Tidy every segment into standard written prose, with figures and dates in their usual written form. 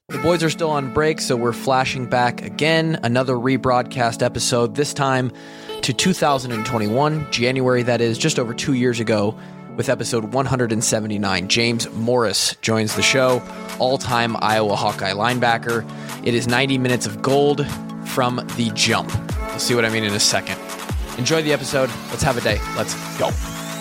The boys are still on break, so we're flashing back again. Another rebroadcast episode, this time to 2021, January, that is, just over 2 years ago, with episode 179. James Morris joins the show, all-time Iowa Hawkeye linebacker. It is 90 minutes of gold from the jump. You'll see what I mean in a second. Enjoy the episode. Let's have a day. Let's go.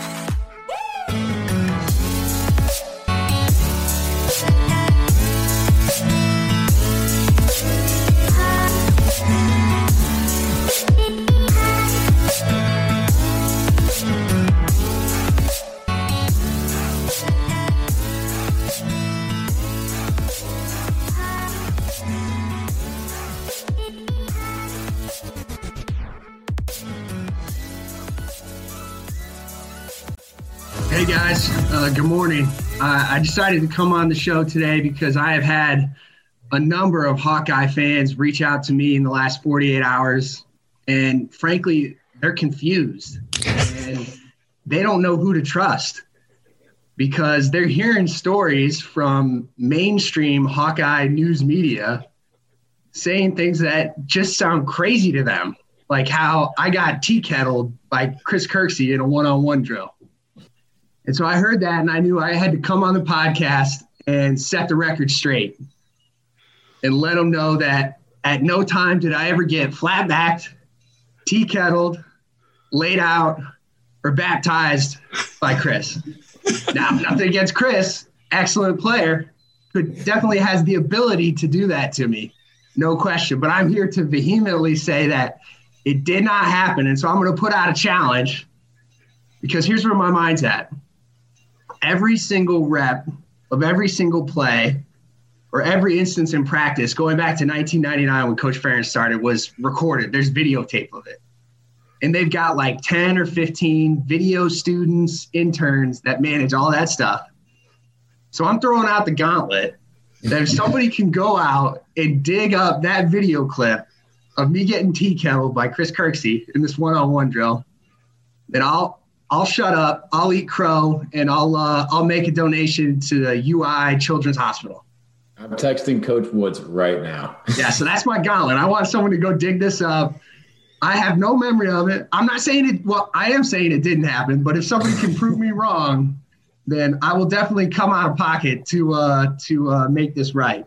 Hey guys, good morning. I decided to come on the show today because I have had a number of Hawkeye fans reach out to me in the last 48 hours, and frankly, they're confused and they don't know who to trust because they're hearing stories from mainstream Hawkeye news media saying things that just sound crazy to them, like how I got tea-kettled by Chris Kirksey in a one-on-one drill. And so I heard that, and I knew I had to come on the podcast and set the record straight and let them know that at no time did I ever get flat-backed, tea-kettled, laid out, or baptized by Chris. Now, nothing against Chris, excellent player, definitely has the ability to do that to me, no question. But I'm here to vehemently say that it did not happen, and so I'm going to put out a challenge because here's where my mind's at. Every single rep of every single play or every instance in practice going back to 1999 when Coach Ferentz started was recorded. There's videotape of it. And they've got like 10 or 15 video students, interns that manage all that stuff. So I'm throwing out the gauntlet that if somebody can go out and dig up that video clip of me getting tea-kettled by Chris Kirksey in this one-on-one drill, then I'll shut up, I'll eat crow, and I'll make a donation to the UI Children's Hospital. I'm texting Coach Woods right now. Yeah, so that's my gauntlet. I want someone to go dig this up. I have no memory of it. I'm not saying it – well, I am saying it didn't happen, but if somebody can prove me wrong, then I will definitely come out of pocket to make this right.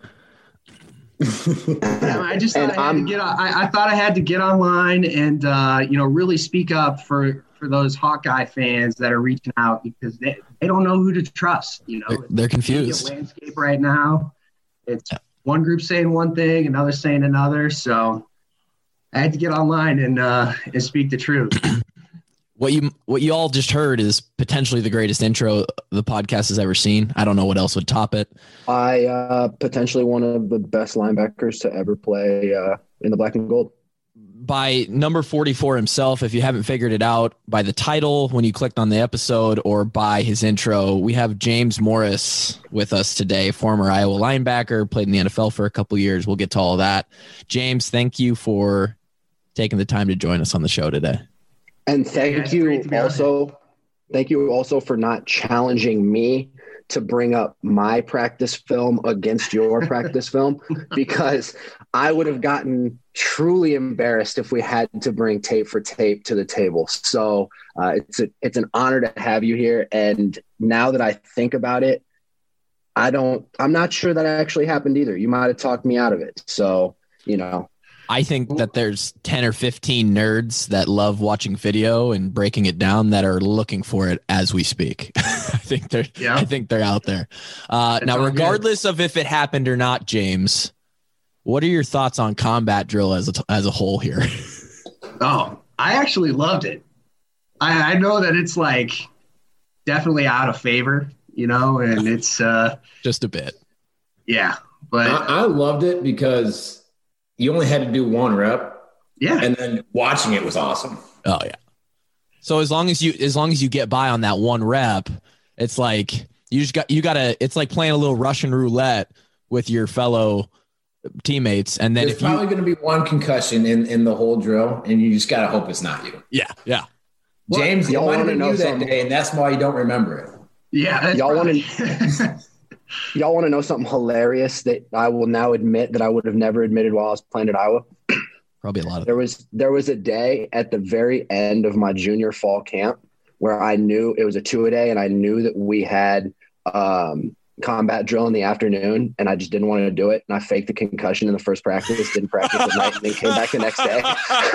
I just thought I thought I had to get online and really speak up for those Hawkeye fans that are reaching out because they don't know who to trust. They're confused. The landscape right now, it's one group saying one thing, another saying another. So I had to get online and speak the truth. What you all just heard is potentially the greatest intro the podcast has ever seen. I don't know what else would top it. Potentially one of the best linebackers to ever play in the black and gold. By number 44 himself, if you haven't figured it out, by the title when you clicked on the episode or by his intro, we have James Morris with us today, former Iowa linebacker, played in the NFL for a couple years. We'll get to all of that. James, thank you for taking the time to join us on the show today. And thank you also for not challenging me to bring up my practice film against your practice film, because I would have gotten truly embarrassed if we had to bring tape for tape to the table. So it's an honor to have you here. And now that I think about it, I'm not sure that actually happened either. You might've talked me out of it. So, I think that there's 10 or 15 nerds that love watching video and breaking it down that are looking for it as we speak. I think they're out there. Now, regardless of if it happened or not, James, what are your thoughts on combat drill as a whole here? Oh, I actually loved it. I know that it's like definitely out of favor, and it's just a bit. Yeah, but I loved it because you only had to do one rep. Yeah. And then watching it was awesome. Oh yeah. So as long as you get by on that one rep, it's like you gotta it's like playing a little Russian roulette with your fellow teammates. And then there's probably going to be one concussion in the whole drill, and you just got to hope it's not you. Yeah. Yeah. James, it might have been you that day, and that's why you don't remember it. Yeah. Y'all want to Y'all want to know something hilarious that I will now admit that I would have never admitted while I was playing at Iowa? Probably a lot of There was a day at the very end of my junior fall camp where I knew it was a 2-a-day, and I knew that we had combat drill in the afternoon, and I just didn't want to do it. And I faked the concussion in the first practice, didn't practice at night, and then came back the next day.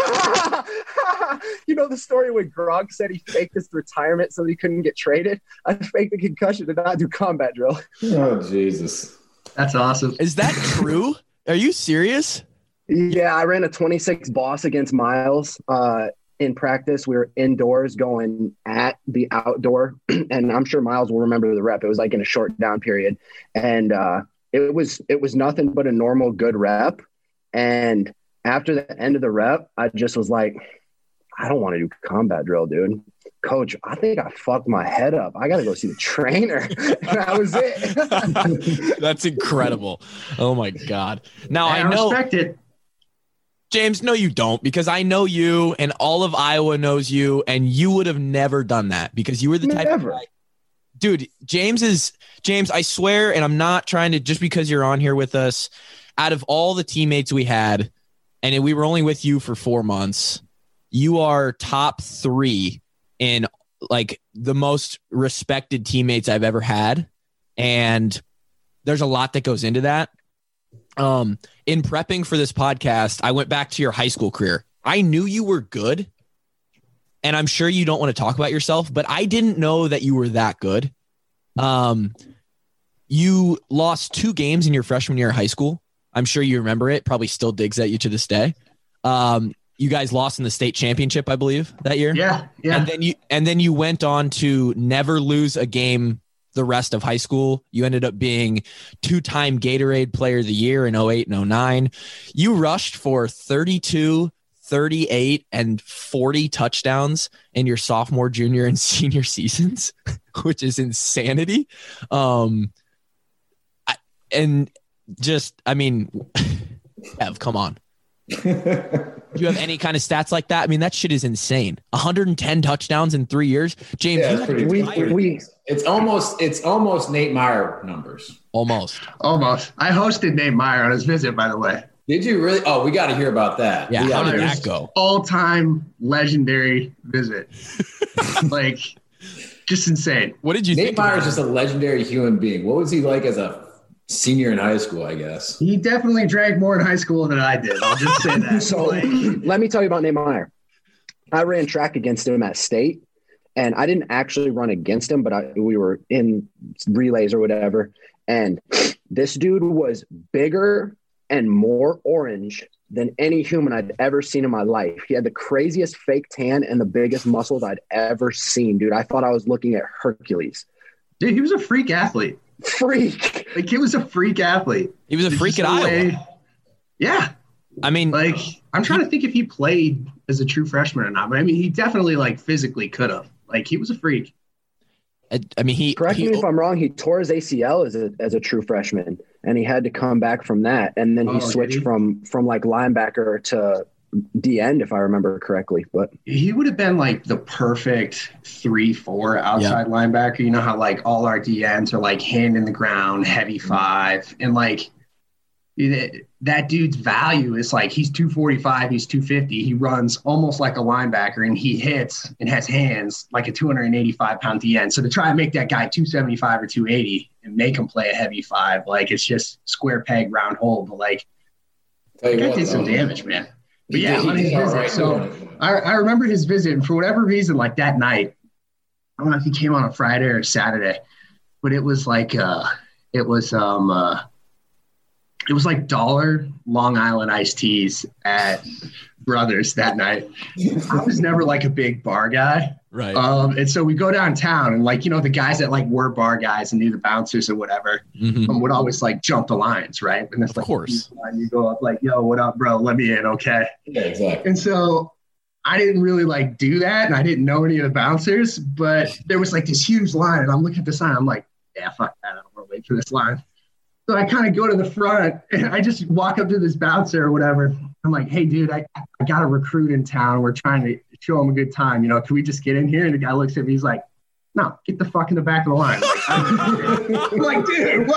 You know the story when Gronk said he faked his retirement so he couldn't get traded? I faked the concussion to not do combat drill. Oh, Jesus. That's awesome. Is that true? Are you serious? Yeah, I ran a 26 boss against Miles in practice. We were indoors going at the outdoor, and I'm sure Miles will remember the rep. It was like in a short down period, and it was nothing but a normal good rep. And after the end of the rep, I just was like, I don't want to do combat drill, dude. Coach, I think I fucked my head up. I got to go see the trainer. And that was it. That's incredible. Oh my God. Now I know. Respect it. James, no, you don't, because I know you and all of Iowa knows you, and you would have never done that because you were the type of guy. Dude, James, I swear, and I'm not trying to, just because you're on here with us, out of all the teammates we had, and we were only with you for 4 months, you are top 3 in like the most respected teammates I've ever had. And there's a lot that goes into that. In prepping for this podcast, I went back to your high school career. I knew you were good, and I'm sure you don't want to talk about yourself, but I didn't know that you were that good. You lost 2 games in your freshman year of high school. I'm sure you remember it. Probably still digs at you to this day. You guys lost in the state championship, I believe, that year. Yeah. And then you went on to never lose a game the rest of high school. You ended up being 2-time Gatorade Player of the Year in 08 and 09. You rushed for 32, 38, and 40 touchdowns in your sophomore, junior, and senior seasons, which is insanity. Ev, come on. Do you have any kind of stats like that? I mean, that shit is insane. 110 touchdowns in 3 years. James, it's almost Nate Meyer numbers. Almost. I hosted Nate Meyer on his visit, by the way. Did you really? Oh, we got to hear about that. Yeah, how did that go? All-time legendary visit. Like, just insane. What did you think? Nate Meyer is just a legendary human being. What was he like as a senior in high school, I guess? He definitely drank more in high school than I did. I'll just say that. So let me tell you about Nate Meyer. I ran track against him at state, and I didn't actually run against him, but we were in relays or whatever. And this dude was bigger and more orange than any human I'd ever seen in my life. He had the craziest fake tan and the biggest muscles I'd ever seen, dude. I thought I was looking at Hercules. Dude, he was a freak athlete. Freak. Like, he was a freak athlete. He was a freak at Iowa. Yeah. I mean, like, I'm trying to think if he played as a true freshman or not, but I mean, he definitely like physically could have. Like, he was a freak. I mean, correct me if I'm wrong. He tore his ACL as a true freshman, and he had to come back from that. And then he switched from like linebacker to D end, if I remember correctly. But he would have been like the perfect 3-4 outside linebacker. You know how like all our D ends are like hand in the ground, heavy 5, and like that dude's value is like he's 245, he's 250. He runs almost like a linebacker, and he hits and has hands like a 285-pound D end. So to try and make that guy 275 or 280 and make him play a heavy 5, like it's just square peg, round hole. But like, that guy did some damage, man. But yeah, on his visit. Right, so I remember his visit, and for whatever reason, like that night, I don't know if he came on a Friday or Saturday, but it was like it was like $1 Long Island iced teas at Brothers that night. I was never like a big bar guy. Right. And so we go downtown, and like, you know, the guys that like were bar guys and knew the bouncers or whatever would always like jump the lines. Right. And it's like, of course, you go up like, yo, what up, bro? Let me in. Okay. Yeah, exactly. And so I didn't really like do that, and I didn't know any of the bouncers, but there was like this huge line, and I'm looking at the sign. I'm like, yeah, fuck that. I don't want to wait for this line. So I kind of go to the front, and I just walk up to this bouncer or whatever. I'm like, hey, dude, I got a recruit in town. We're trying to show him a good time. You know, can we just get in here? And the guy looks at me. He's like, no, get the fuck in the back of the line. I'm like, dude,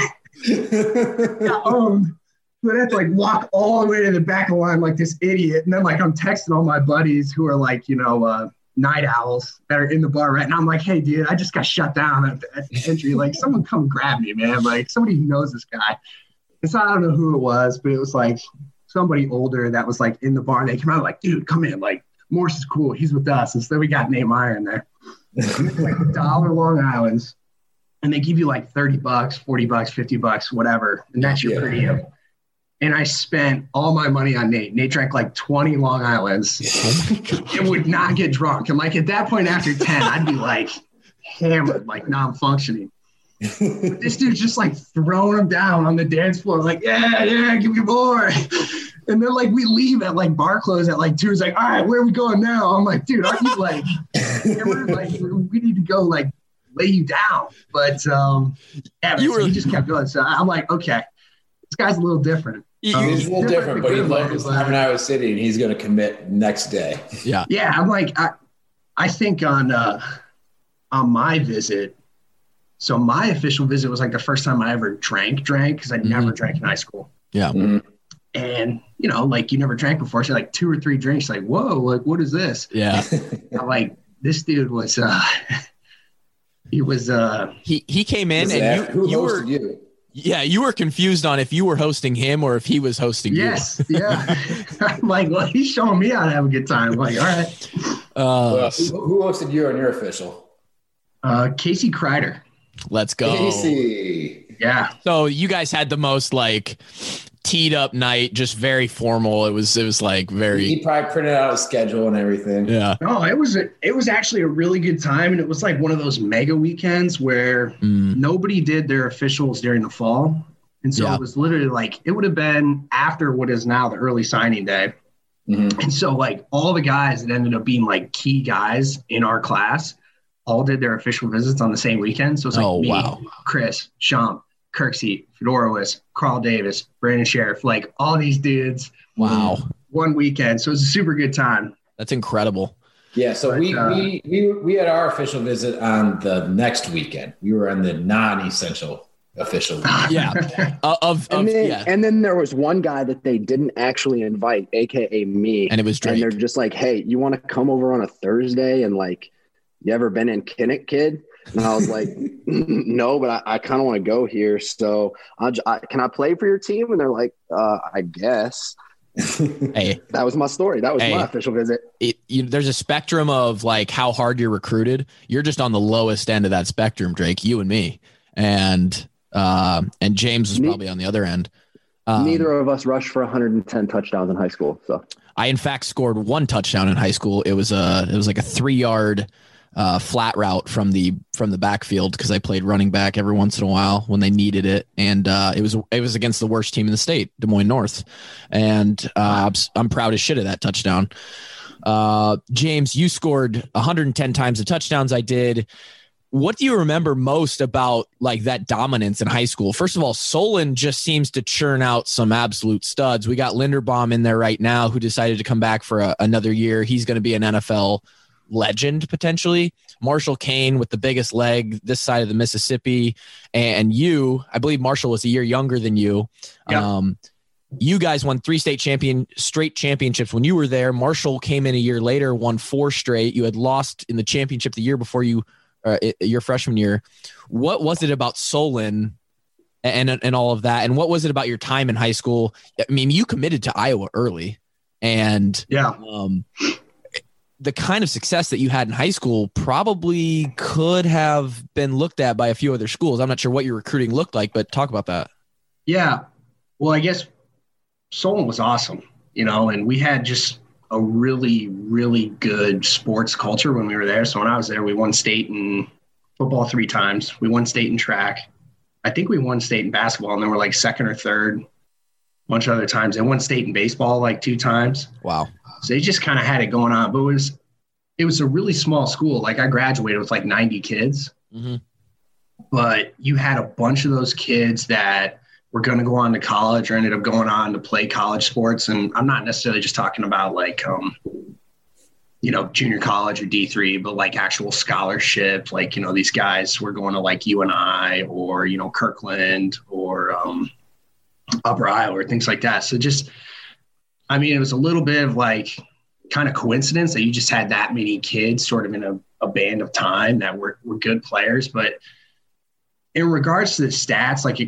what? Got owned. So I have to like walk all the way to the back of the line like this idiot. And then like I'm texting all my buddies who are like, night owls that are in the bar, right? And I'm like, hey, dude, I just got shut down at the entry. Like, someone come grab me, man. Like, somebody who knows this guy. And so I don't know who it was, but it was like somebody older that was like in the bar. And they came out like, dude, come in. Like, Morse is cool. He's with us. And so we got Nate Meyer in there. And it's like $1 Long Island's. And they give you like $30, $40, $50, whatever. And that's your per diem. And I spent all my money on Nate. Nate drank like 20 Long Islands and would not get drunk. And like at that point after 10, I'd be like hammered, like non-functioning. This dude's just like throwing him down on the dance floor, like, yeah, give me more. And then like we leave at like bar close at like 2. He's like, all right, where are we going now? I'm like, dude, aren't you like, like we need to go like lay you down. But he just kept going. So I'm like, okay, this guy's a little different. He's a little different, but he loved his time in Iowa City, and he's going to commit next day. Yeah. Yeah, I'm like, I think on my visit, so my official visit was like the first time I ever drank because I never drank in high school. Yeah. Mm-hmm. And, like you never drank before. So like 2 or 3 drinks, like, whoa, like, what is this? Yeah. I'm like, this dude was, he came in and you were. You? Yeah, you were confused on if you were hosting him or if he was hosting you. Yes, yeah. I'm like, well, he's showing me how to have a good time. I'm like, all right. Who hosted you on your official? Casey Kreider. Let's go. Casey. Yeah. So you guys had the most like teed up night, just very formal. It was like very. He probably printed out a schedule and everything. Yeah. No, it was actually a really good time, and it was like one of those mega weekends where nobody did their officials during the fall, and so it was literally like it would have been after what is now the early signing day, and so like all the guys that ended up being like key guys in our class all did their official visits on the same weekend. So it's like me, Chris, Shump, Kirksey, Fedorowicz, Carl Davis, Brandon Sheriff, like all these dudes. Wow. One weekend. So it's a super good time. That's incredible. Yeah. So we had our official visit on the next weekend. We were on the non-essential official. Yeah. And then there was one guy that they didn't actually invite, AKA me. And it was Drake. And they're just like, hey, you want to come over on a Thursday and like, you ever been in Kinnick, kid? And I was like, no, but I kind of want to go here. So can I play for your team? And they're like, I guess. Hey, that was my story. That was my official visit. There's a spectrum of like how hard you're recruited. You're just on the lowest end of that spectrum, Drake, you and me. And James was probably on the other end. Neither of us rushed for 110 touchdowns in high school. So I, in fact, scored 1 touchdown in high school. It was like a 3-yard flat route from the backfield because I played running back every once in a while when they needed it, and it was against the worst team in the state, Des Moines North, and I'm proud as shit of that touchdown. James, you scored 110 times the touchdowns I did. What do you remember most about like that dominance in high school? First of all, Solon just seems to churn out some absolute studs. We got Linderbaum in there right now who decided to come back for another year. He's going to be an NFL legend potentially. Marshall Kane with the biggest leg this side of the Mississippi, and you, I believe Marshall was a year younger than you. Yep. You guys won 3 straight championships when you were there. Marshall came in a year later, won 4 straight. You had lost in the championship the year before your freshman year. What was it about Solon and all of that? And what was it about your time in high school? I mean, you committed to Iowa early, and the kind of success that you had in high school probably could have been looked at by a few other schools. I'm not sure what your recruiting looked like, but talk about that. Yeah. Well, I guess Solon was awesome, and we had just a really, really good sports culture when we were there. So when I was there, we won state in football 3 times. We won state in track. I think we won state in basketball, and then we're like 2nd or 3rd a bunch of other times. They won state in baseball like 2 times. Wow. So they just kind of had it going on, but it was a really small school. Like I graduated with like 90 kids, but you had a bunch of those kids that were going to go on to college or ended up going on to play college sports. And I'm not necessarily just talking about like junior college or D3, but like actual scholarship, like, these guys were going to like UNI or, Kirkland or Upper Iowa or things like that. So just, it was a little bit of like kind of coincidence that you just had that many kids sort of in a band of time that were good players. But in regards to the stats, like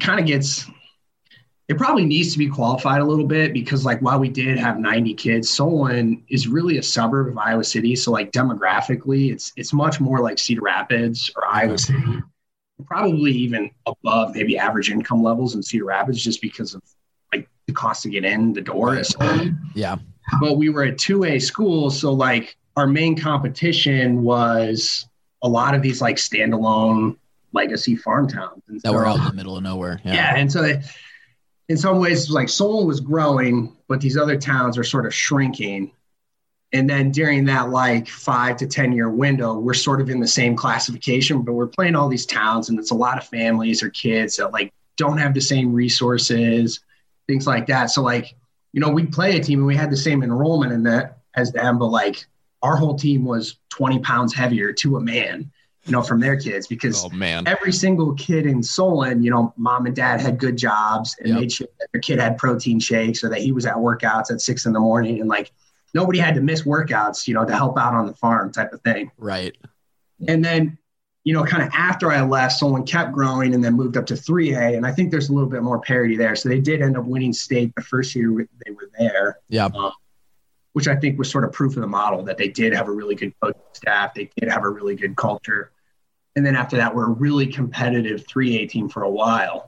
it probably needs to be qualified a little bit because like while we did have 90 kids, Solon is really a suburb of Iowa City. So like demographically, it's much more like Cedar Rapids or Iowa City, probably even above maybe average income levels in Cedar Rapids just because of like the cost to get in the door. Yeah. But we were a 2A school. So like our main competition was a lot of these like standalone legacy farm towns. And that were out in the middle of nowhere. Yeah. And so in some ways, like Solon was growing, but these other towns are sort of shrinking. And then during that like 5 to 10 year window, we're sort of in the same classification, but we're playing all these towns and it's a lot of families or kids that like don't have the same resources, things like that. So like, we'd play a team and we had the same enrollment in that as them, but like our whole team was 20 pounds heavier to a man, from their kids because every single kid in Solon, mom and dad had good jobs and made sure that their kid had protein shakes or that he was at workouts at 6 a.m. and like nobody had to miss workouts, to help out on the farm type of thing. Right. And then, kind of after I left, Solon kept growing and then moved up to 3A. And I think there's a little bit more parity there. So they did end up winning state the first year they were there. Yeah. Which I think was sort of proof of the model that they did have a really good coaching staff. They did have a really good culture. And then after that, we're a really competitive 3A team for a while.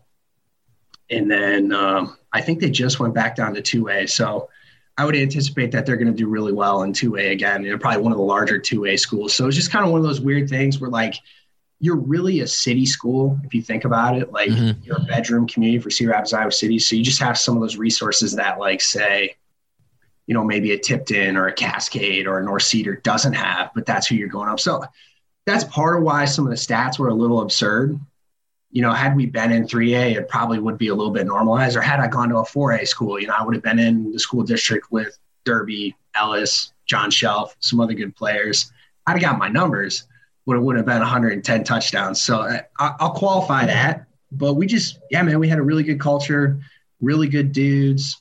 And then I think they just went back down to 2A. So I would anticipate that they're going to do really well in 2A again. They're probably one of the larger 2A schools. So it's just kind of one of those weird things where like you're really a city school if you think about it. Like you're a bedroom community for Cedar Rapids, Iowa City. So you just have some of those resources that like say, maybe a Tipton or a Cascade or a North Cedar doesn't have, but that's who you're going up. So that's part of why some of the stats were a little absurd. Had we been in 3A, it probably would be a little bit normalized. Or had I gone to a 4A school, I would have been in the school district with Derby, Ellis, John Shelf, some other good players. I'd have got my numbers, but it would have been 110 touchdowns. So I'll qualify that. But we had a really good culture, really good dudes.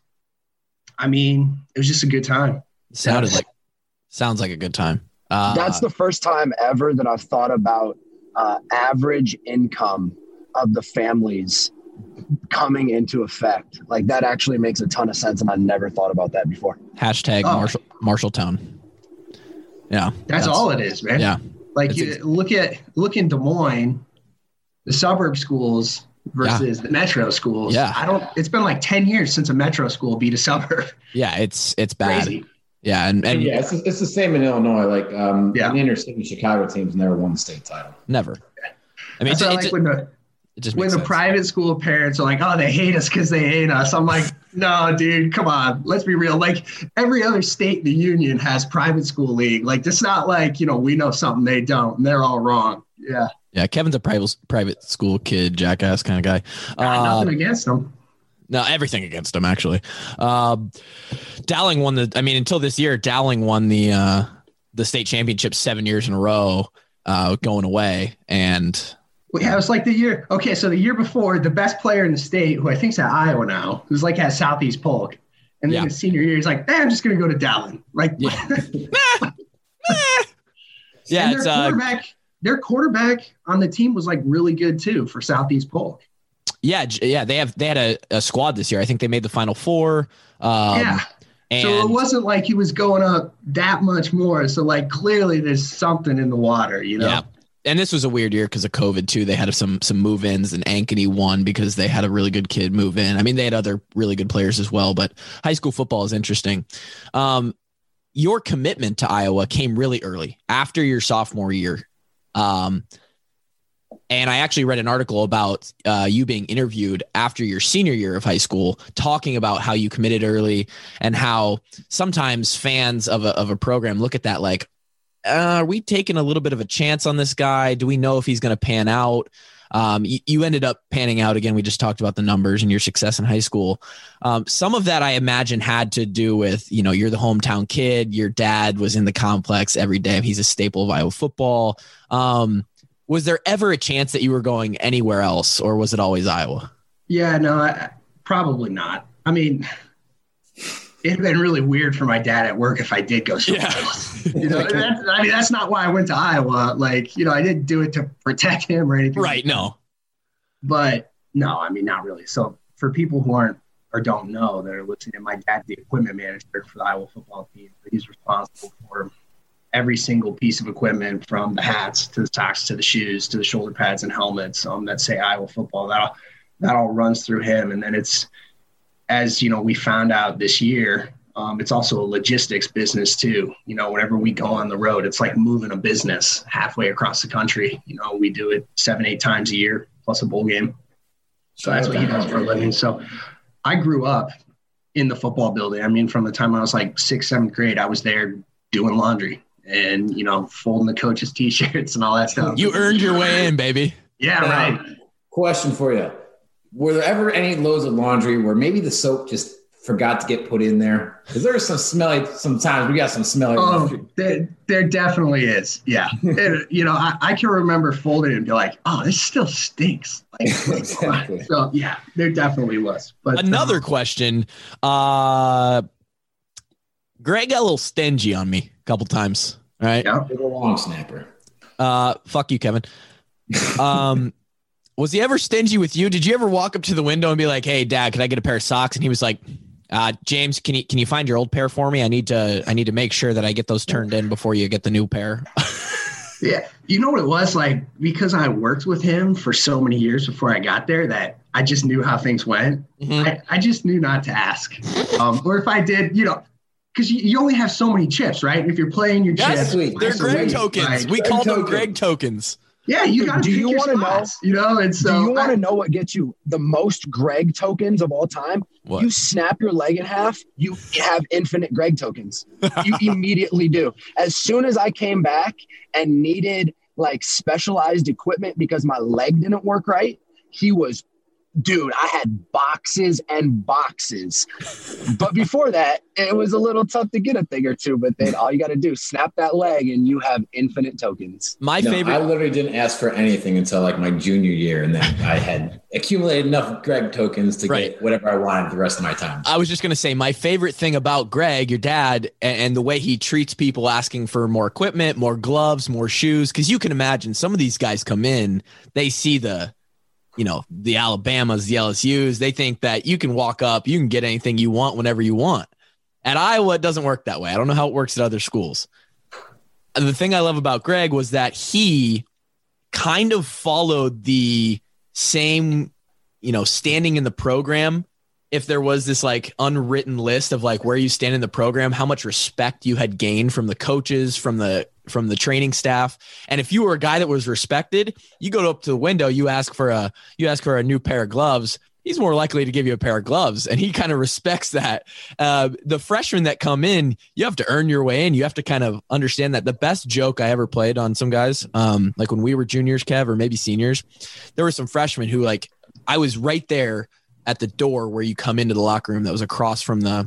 It was just a good time. Sounds like a good time. That's the first time ever that I've thought about average income of the families coming into effect. Like that actually makes a ton of sense. And I never thought about that before. Hashtag Marshalltown. Yeah. That's all it is, man. Yeah. Like look in Des Moines, the suburb schools versus the metro schools. Yeah. It's been like 10 years since a metro school beat a suburb. Yeah. It's bad. Crazy. Yeah. And yeah, it's the same in Illinois. Like the inner city Chicago teams never won the state title. Never. I mean, when the private school parents are like, oh, they hate us because they hate us. I'm like, no, dude, come on. Let's be real. Like every other state in the union has private school league. Like it's not like, we know something they don't and they're all wrong. Yeah. Yeah. Kevin's a private school kid, jackass kind of guy. Nothing against him. No, everything against him, actually. Dowling won until this year, Dowling won the state championship 7 years in a row, going away. And it was like the year. Okay, so the year before, the best player in the state, who I think's at Iowa now, who's like at Southeast Polk, and then the senior year, he's like, I'm just gonna go to Dowling. Like, their quarterback on the team was like really good too for Southeast Polk. Yeah, they had a squad this year. I think they made the Final Four. And so it wasn't like he was going up that much more. So like clearly there's something in the water, Yeah. And this was a weird year because of COVID too. They had some move-ins, and Ankeny won because they had a really good kid move in. I mean, they had other really good players as well, but high school football is interesting. Your commitment to Iowa came really early after your sophomore year. And I actually read an article about you being interviewed after your senior year of high school, talking about how you committed early and how sometimes fans of a program look at that like, are we taking a little bit of a chance on this guy? Do we know if he's going to pan out? You ended up panning out again. We just talked about the numbers and your success in high school. Some of that I imagine had to do with, you're the hometown kid. Your dad was in the complex every day. He's a staple of Iowa football. Was there ever a chance that you were going anywhere else, or was it always Iowa? Yeah, no, probably not. I mean, it'd been really weird for my dad at work if I did go somewhere else. That's not why I went to Iowa. I didn't do it to protect him or anything. Right, no. But no, I mean, not really. So for people who aren't or don't know that are listening, my dad's the equipment manager for the Iowa football team. He's responsible for every single piece of equipment, from the hats to the socks to the shoes to the shoulder pads and helmets that say Iowa football. That all runs through him. And then it's, as we found out this year, it's also a logistics business too. Whenever we go on the road, it's like moving a business halfway across the country. We do it 7-8 times a year plus a bowl game. So that's what he does for a living. So I grew up in the football building. I mean, from the time I was like 6th, 7th grade, I was there doing laundry and, folding the coaches' T-shirts and all that stuff. You earned your way in, baby. Yeah, right. Question for you. Were there ever any loads of laundry where maybe the soap just forgot to get put in there? Because there's sometimes we got some smelly laundry. There definitely is. Yeah. I can remember folding it and be like, oh, this still stinks. Exactly. So yeah, there definitely was. But another question, Greg got a little stingy on me a couple times. All right. Yeah. A long snapper. Fuck you, Kevin. Was he ever stingy with you? Did you ever walk up to the window and be like, "Hey, Dad, can I get a pair of socks?" And he was like, "James, can you find your old pair for me? I need to make sure that I get those turned in before you get the new pair." Yeah, you know what it was like, because I worked with him for so many years before I got there that I just knew how things went. Mm-hmm. I just knew not to ask, or if I did, because you only have so many chips, right? If you're playing your chips, they're Greg tokens. Right? We call them Greg tokens. Yeah, you got to pick your spots, Do you want to know what gets you the most Greg tokens of all time? What? You snap your leg in half, you have infinite Greg tokens. You immediately do. As soon as I came back and needed specialized equipment because my leg didn't work right, dude, I had boxes and boxes. But before that, it was a little tough to get a thing or two. But then all you got to do, snap that leg, and you have infinite tokens. I literally didn't ask for anything until my junior year. And then I had accumulated enough Greg tokens to get whatever I wanted the rest of my time. I was just going to say, my favorite thing about Greg, your dad, and the way he treats people asking for more equipment, more gloves, more shoes. Because you can imagine some of these guys come in, they see the Alabamas, the LSUs, they think that you can walk up, you can get anything you want whenever you want. At Iowa, it doesn't work that way. I don't know how it works at other schools. And the thing I love about Greg was that he kind of followed the same, standing in the program. If there was this unwritten list of where you stand in the program, how much respect you had gained from the coaches, from the training staff. And if you were a guy that was respected, you go up to the window, you ask for a new pair of gloves. He's more likely to give you a pair of gloves. And he kind of respects that. The freshmen that come in, you have to earn your way in. You have to kind of understand that. The best joke I ever played on some guys, when we were juniors, Kev, or maybe seniors, there were some freshmen who I was right there at the door where you come into the locker room that was across from the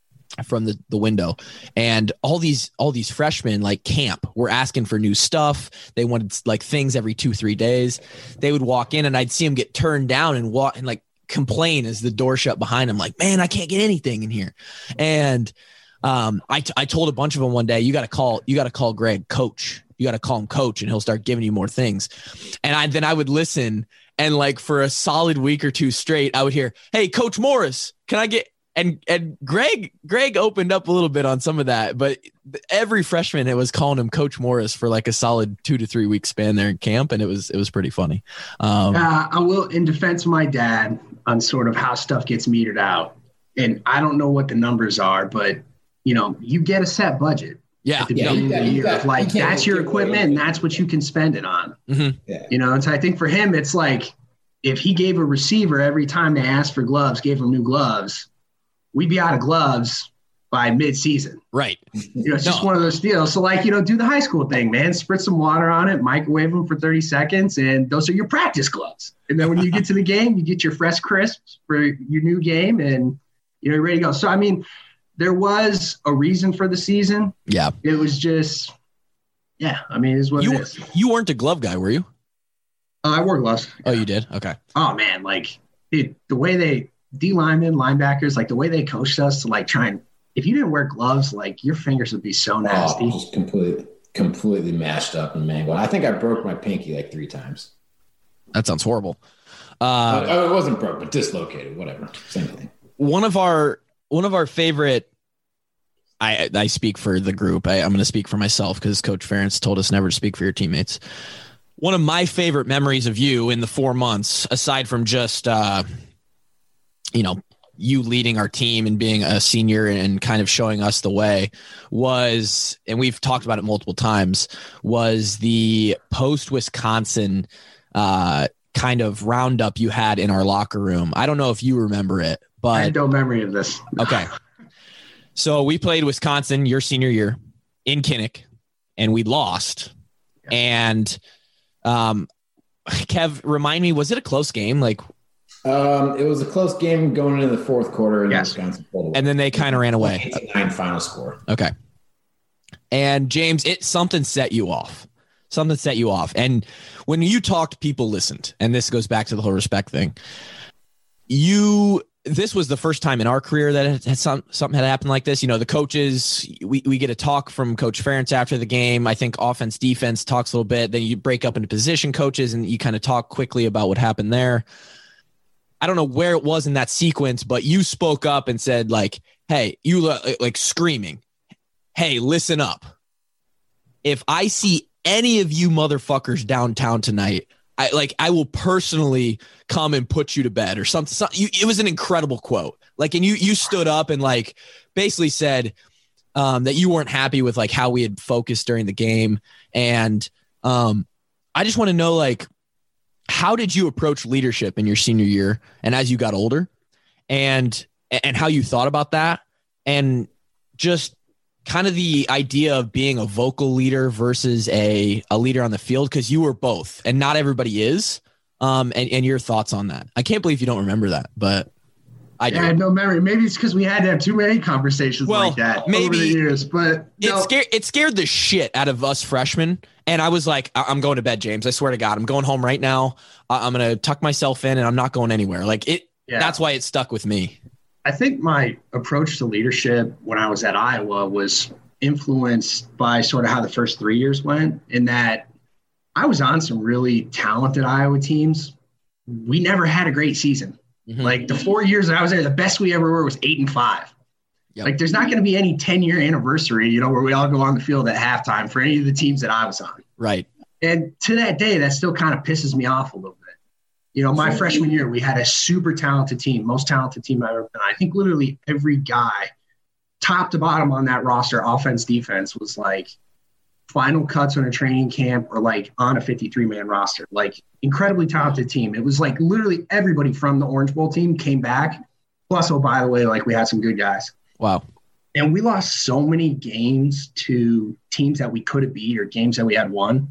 window, and all these freshmen camp were asking for new stuff. They wanted things every 2-3 days. They would walk in and I'd see them get turned down and walk and complain as the door shut behind them, man, I can't get anything in here. And I told a bunch of them one day, you got to call Greg coach. You got to call him coach and he'll start giving you more things. And then I would listen. And for a solid week or two straight, I would hear, "Hey, Coach Morris, can I get?" And Greg opened up a little bit on some of that, but every freshman it was calling him Coach Morris for a solid 2 to 3 week span there in camp, and it was pretty funny. I will, in defense of my dad, on sort of how stuff gets metered out, and I don't know what the numbers are, but you get a set budget. Yeah. At the beginning of the year, that's your equipment and that's what you can spend it on. Mm-hmm. Yeah. And so I think for him, it's if he gave a receiver every time they asked for gloves, gave him new gloves, we'd be out of gloves by mid-season. Right. It's just one of those deals. So do the high school thing, man. Spritz some water on it, microwave them for 30 seconds, and those are your practice gloves. And then when you get to the game, you get your fresh crisps for your new game, and you're ready to go. So, there was a reason for the season. Yeah. It was just, it's what it is. You weren't a glove guy, were you? I wore gloves. Oh, you did? Okay. Oh, man. Dude, the way D-linemen, linebackers, the way they coached us to try and, if you didn't wear gloves, your fingers would be so nasty. Just completely mashed up and mangled. I think I broke my pinky 3 times. That sounds horrible. It wasn't broke, but dislocated, whatever. Same thing. One of our favorite, I speak for the group. I'm going to speak for myself because Coach Ferentz told us never to speak for your teammates. One of my favorite memories of you in the 4 months, aside from just, you leading our team and being a senior and kind of showing us the way was, and we've talked about it multiple times, was the post-Wisconsin kind of roundup you had in our locker room. I don't know if you remember it, but I had no memory of this. Okay. So we played Wisconsin your senior year in Kinnick, and we lost. Yeah. And Kev, remind me, was it a close game? It was a close game going into the fourth quarter, and Wisconsin pulled away. And then they kind of ran away. 8-9 final score. Okay. And James, something set you off. And when you talked, people listened. And this goes back to the whole respect thing. This was the first time in our career that something had happened like this. The coaches, we get a talk from Coach Ferentz after the game. I think offense, defense talks a little bit. Then you break up into position coaches and you kind of talk quickly about what happened there. I don't know where it was in that sequence, but you spoke up and said hey, you screaming, hey, listen up. If I see any of you motherfuckers downtown tonight, I will personally come and put you to bed or something. It was an incredible quote. And you stood up and basically said that you weren't happy with how we had focused during the game. And I just want to know, how did you approach leadership in your senior year and as you got older, and how you thought about that, and just kind of the idea of being a vocal leader versus a leader on the field, because you were both and not everybody is, and your thoughts on that. I can't believe you don't remember that, but I do. I had no memory. Maybe it's because we had to have too many conversations like that over the years, but it scared the shit out of us freshmen. And I was like, I'm going to bed, James. I swear to God, I'm going home right now. I'm going to tuck myself in and I'm not going anywhere. That's why it stuck with me. I think my approach to leadership when I was at Iowa was influenced by sort of how the first 3 years went, in that I was on some really talented Iowa teams. We never had a great season. Mm-hmm. The 4 years that I was there, the best we ever were was 8-5. Yep. There's not going to be any 10-year anniversary, where we all go on the field at halftime for any of the teams that I was on. Right. And to that day, that still kind of pisses me off a little bit. My freshman year, we had a super talented team, most talented team I've ever been. I think literally every guy, top to bottom on that roster, offense, defense, was final cuts on a training camp or on a 53-man roster. Incredibly talented team. It was literally everybody from the Orange Bowl team came back. Plus, oh, by the way, we had some good guys. Wow. And we lost so many games to teams that we could have beat or games that we had won.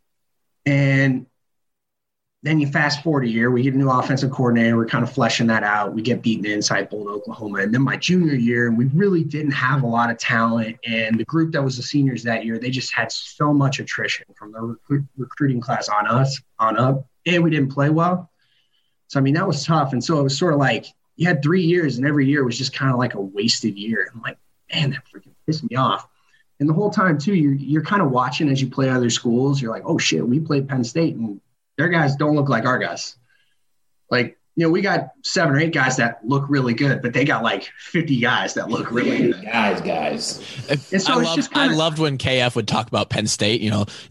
And then you fast forward a year, we get a new offensive coordinator. We're kind of fleshing that out. We get beaten inside Boulder, Oklahoma. And then my junior year, we really didn't have a lot of talent. And the group that was the seniors that year, they just had so much attrition from the recruiting class on up. And we didn't play well. So, that was tough. And so it was sort of you had 3 years and every year was just kind of a wasted year. I'm man, that freaking pissed me off. And the whole time too, you're kind of watching as you play other schools. You're oh shit, we played Penn State and their guys don't look like our guys. We got 7 or 8 guys that look really good, but they got 50 guys that look really good. Guys. And so I loved when KF would talk about Penn State,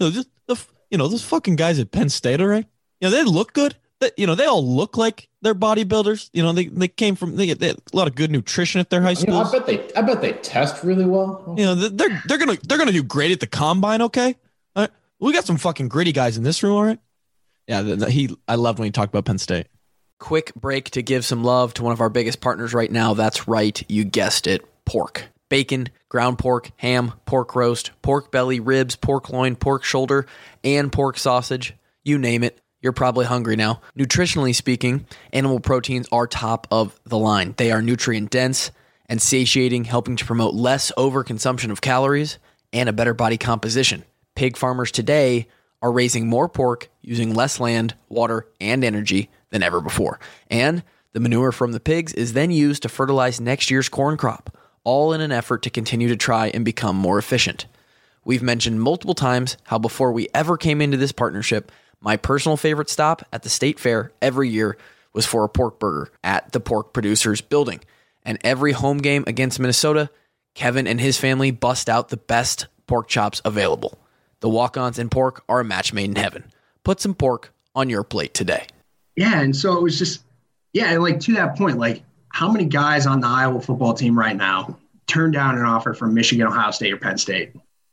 those fucking guys at Penn State, all right? They look good. They all look like they're bodybuilders. They came from they get a lot of good nutrition at their high school. I bet they test really well. They're gonna do great at the combine. Okay, all right. We got some fucking gritty guys in this room. All right. Yeah, I loved when he talked about Penn State. Quick break to give some love to one of our biggest partners right now. That's right, you guessed it, pork. bacon, ground pork, ham, pork roast, pork belly, ribs, pork loin, pork shoulder, and pork sausage. You name it. You're probably hungry now. Nutritionally speaking, animal proteins are top of the line. They are nutrient dense and satiating, helping to promote less overconsumption of calories and a better body composition. Pig farmers today are raising more pork using less land, water, and energy than ever before. And the manure from the pigs is then used to fertilize next year's corn crop, all in an effort to continue to try and become more efficient. We've mentioned multiple times how before we ever came into this partnership, my personal favorite stop at the state fair every year was for a pork burger at the Pork Producers Building. And every home game against Minnesota, Kevin and his family bust out the best pork chops available. The walk-ons in pork are a match made in heaven. Put some pork on your plate today. Yeah, and so it was just, like to that point, like how many guys on the Iowa football team right now turn down an offer from Michigan, Ohio State, or Penn State?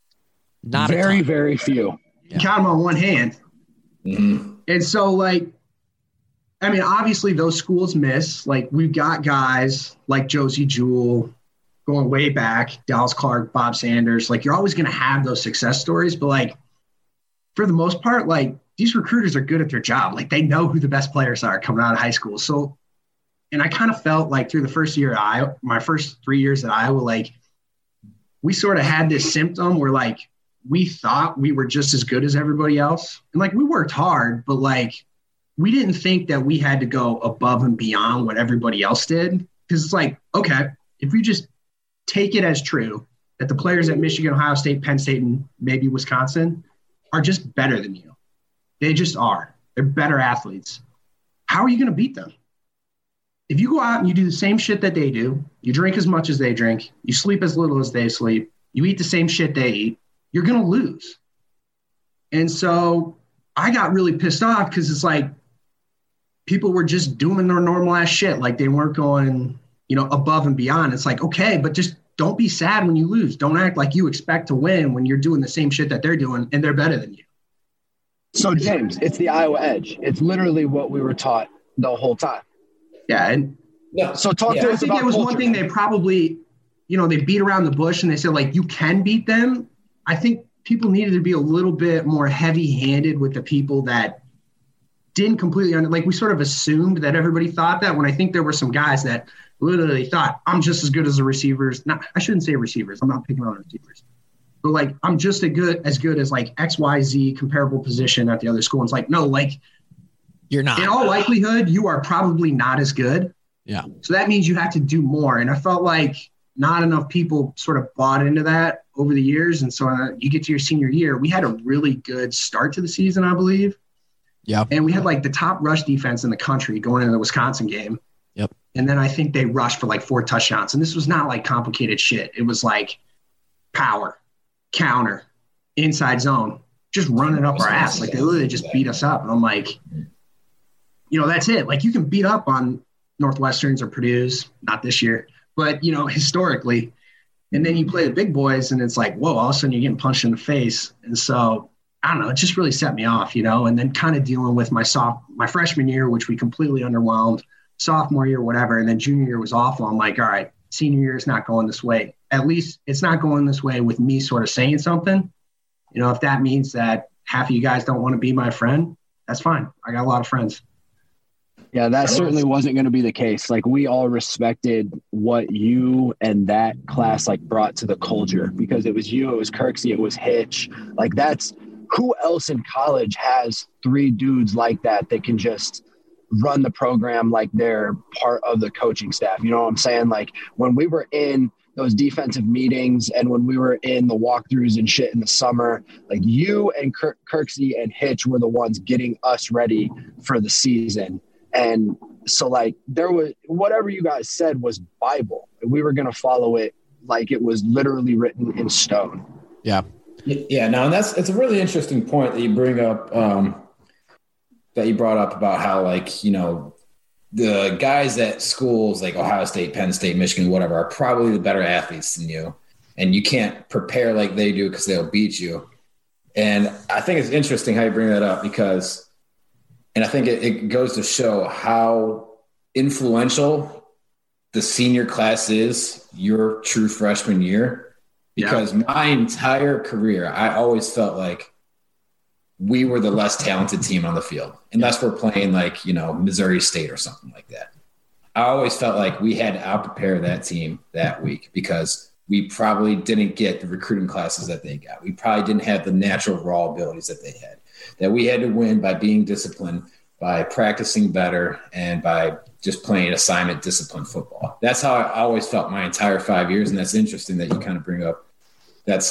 Not very, very few. You count them on one hand. Mm-hmm. And so, like, I mean, obviously those schools miss. Like, we've got guys like Josie Jewell going way back, Dallas Clark, Bob Sanders. Like, you're always going to have those success stories. But, like, for the most part, like, these recruiters are good at their job. Like, they know who the best players are coming out of high school. So, and I kind of felt like through the first year at Iowa, my first 3 years at Iowa, like, we sort of had this symptom where, like, we thought we were just as good as everybody else. And, like, we worked hard, but, like, we didn't think that we had to go above and beyond what everybody else did. Because it's like, okay, if we just take it as true that the players at Michigan, Ohio State, Penn State, and maybe Wisconsin are just better than you. They just are. They're better athletes. How are you going to beat them? If you go out and you do the same shit that they do, you drink as much as they drink, you sleep as little as they sleep, you eat the same shit they eat, you're going to lose. And so I got really pissed off because it's like people were just doing their normal ass shit. Like they weren't going, above and beyond. It's like, okay, but just don't be sad when you lose. Don't act like you expect to win when you're doing the same shit that they're doing and they're better than you. So, James, it's the Iowa edge. It's literally what we were taught the whole time. Yeah. And so talk to us about I think it was culture, one thing they probably, they beat around the bush and they said, like, you can beat them. I think people needed to be a little bit more heavy-handed with the people that didn't completely like, we sort of assumed that everybody thought that, when I think there were some guys that literally thought, I'm just as good as the receivers. I shouldn't say receivers. I'm not picking on receivers. But, like, I'm just as good as, like, XYZ comparable position at the other school. And it's like, no, like, you're not. In all likelihood, you are probably not as good. Yeah. So that means you have to do more. And I felt like not enough people sort of bought into that over the years. And so you get to your senior year, we had a really good start to the season, I believe. Yeah. And we had, like, the top rush defense in the country going into the Wisconsin game. Yep. And then I think they rushed for, like, 4 touchdowns. And this was not, like, complicated shit. It was, like, power, counter, inside zone, just running up our ass. Like, they literally just beat us up. And I'm like, that's it. Like, you can beat up on Northwesterns or Purdue's, not this year, but, historically. And then you play the big boys and it's like, whoa, all of a sudden you're getting punched in the face. And so, I don't know, it just really set me off, and then kind of dealing with my freshman year, which we completely underwhelmed, sophomore year, whatever. And then junior year was awful. I'm like, all right, senior year is not going this way. At least it's not going this way with me sort of saying something. If that means that half of you guys don't want to be my friend, that's fine. I got a lot of friends. Yeah, that certainly wasn't going to be the case. Like, we all respected what you and that class, like, brought to the culture, because it was you, it was Kirksey, it was Hitch. Like, that's who else in college has 3 dudes like that can just run the program like they're part of the coaching staff. You know what I'm saying? Like, when we were in those defensive meetings and when we were in the walkthroughs and shit in the summer, like, you and Kirksey and Hitch were the ones getting us ready for the season. And so, like, there was whatever you guys said was Bible. We were going to follow it like it was literally written in stone. Yeah. Yeah. No, and it's a really interesting point that you bring up, that you brought up about how, like, the guys at schools like Ohio State, Penn State, Michigan, whatever, are probably the better athletes than you. And you can't prepare like they do because they'll beat you. And I think it's interesting how you bring that up because, and I think it goes to show how influential the senior class is your true freshman year. Because my entire career, I always felt like we were the less talented team on the field, unless we're playing like, Missouri State or something like that. I always felt like we had to out-prepare that team that week because we probably didn't get the recruiting classes that they got. We probably didn't have the natural raw abilities that they had, that we had to win by being disciplined, by practicing better, and by just playing assignment disciplined football. That's how I always felt my entire 5 years. And that's interesting that you kind of bring up. That's,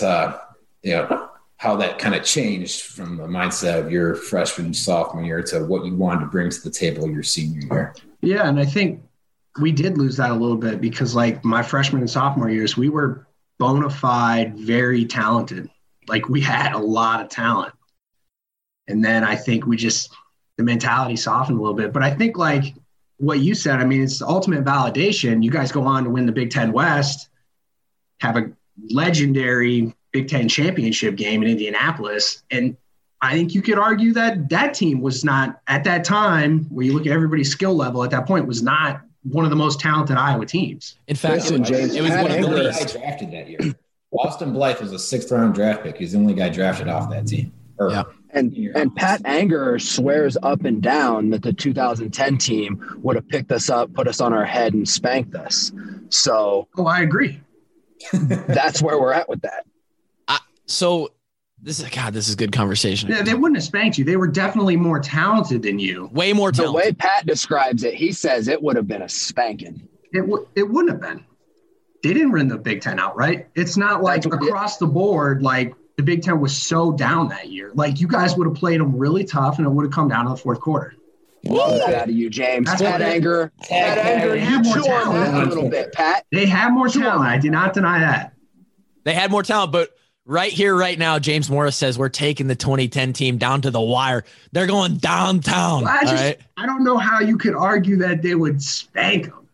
how that kind of changed from the mindset of your freshman, sophomore year to what you wanted to bring to the table your senior year. Yeah. And I think we did lose that a little bit because like my freshman and sophomore years, we were bona fide, very talented. Like we had a lot of talent. And then I think the mentality softened a little bit. But I think like what you said, I mean, it's the ultimate validation. You guys go on to win the Big Ten West, have a legendary Big Ten championship game in Indianapolis. And I think you could argue that that team was not, at that time, where you look at everybody's skill level at that point, was not one of the most talented Iowa teams. In fact, it was one of the least. Guy drafted that year. Austin Blythe was a 6th-round draft pick. He's the only guy drafted off that team. And Pat Anger swears up and down that the 2010 team would have picked us up, put us on our head, and spanked us. So, I agree. That's where we're at with that. So this is good conversation. Yeah, they wouldn't have spanked you. They were definitely more talented than you. Way more talented. The way Pat describes it, he says it would have been a spanking. It wouldn't have been. They didn't win the Big Ten outright. It's not like across the board, like the Big Ten was so down that year. Like you guys would have played them really tough, and it would have come down to the fourth quarter. Love that out of you, James. Pat Anger, you chew on that a little bit, Pat. They had more talent. I do not deny that. They had more talent, but right here, right now, James Morris says we're taking the 2010 team down to the wire. They're going downtown. Well, I don't know how you could argue that they would spank them.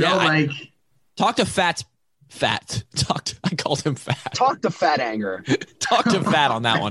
Talk to Fat. I called him Fat. Talk to Fat Anger. Talk to Fat on that one.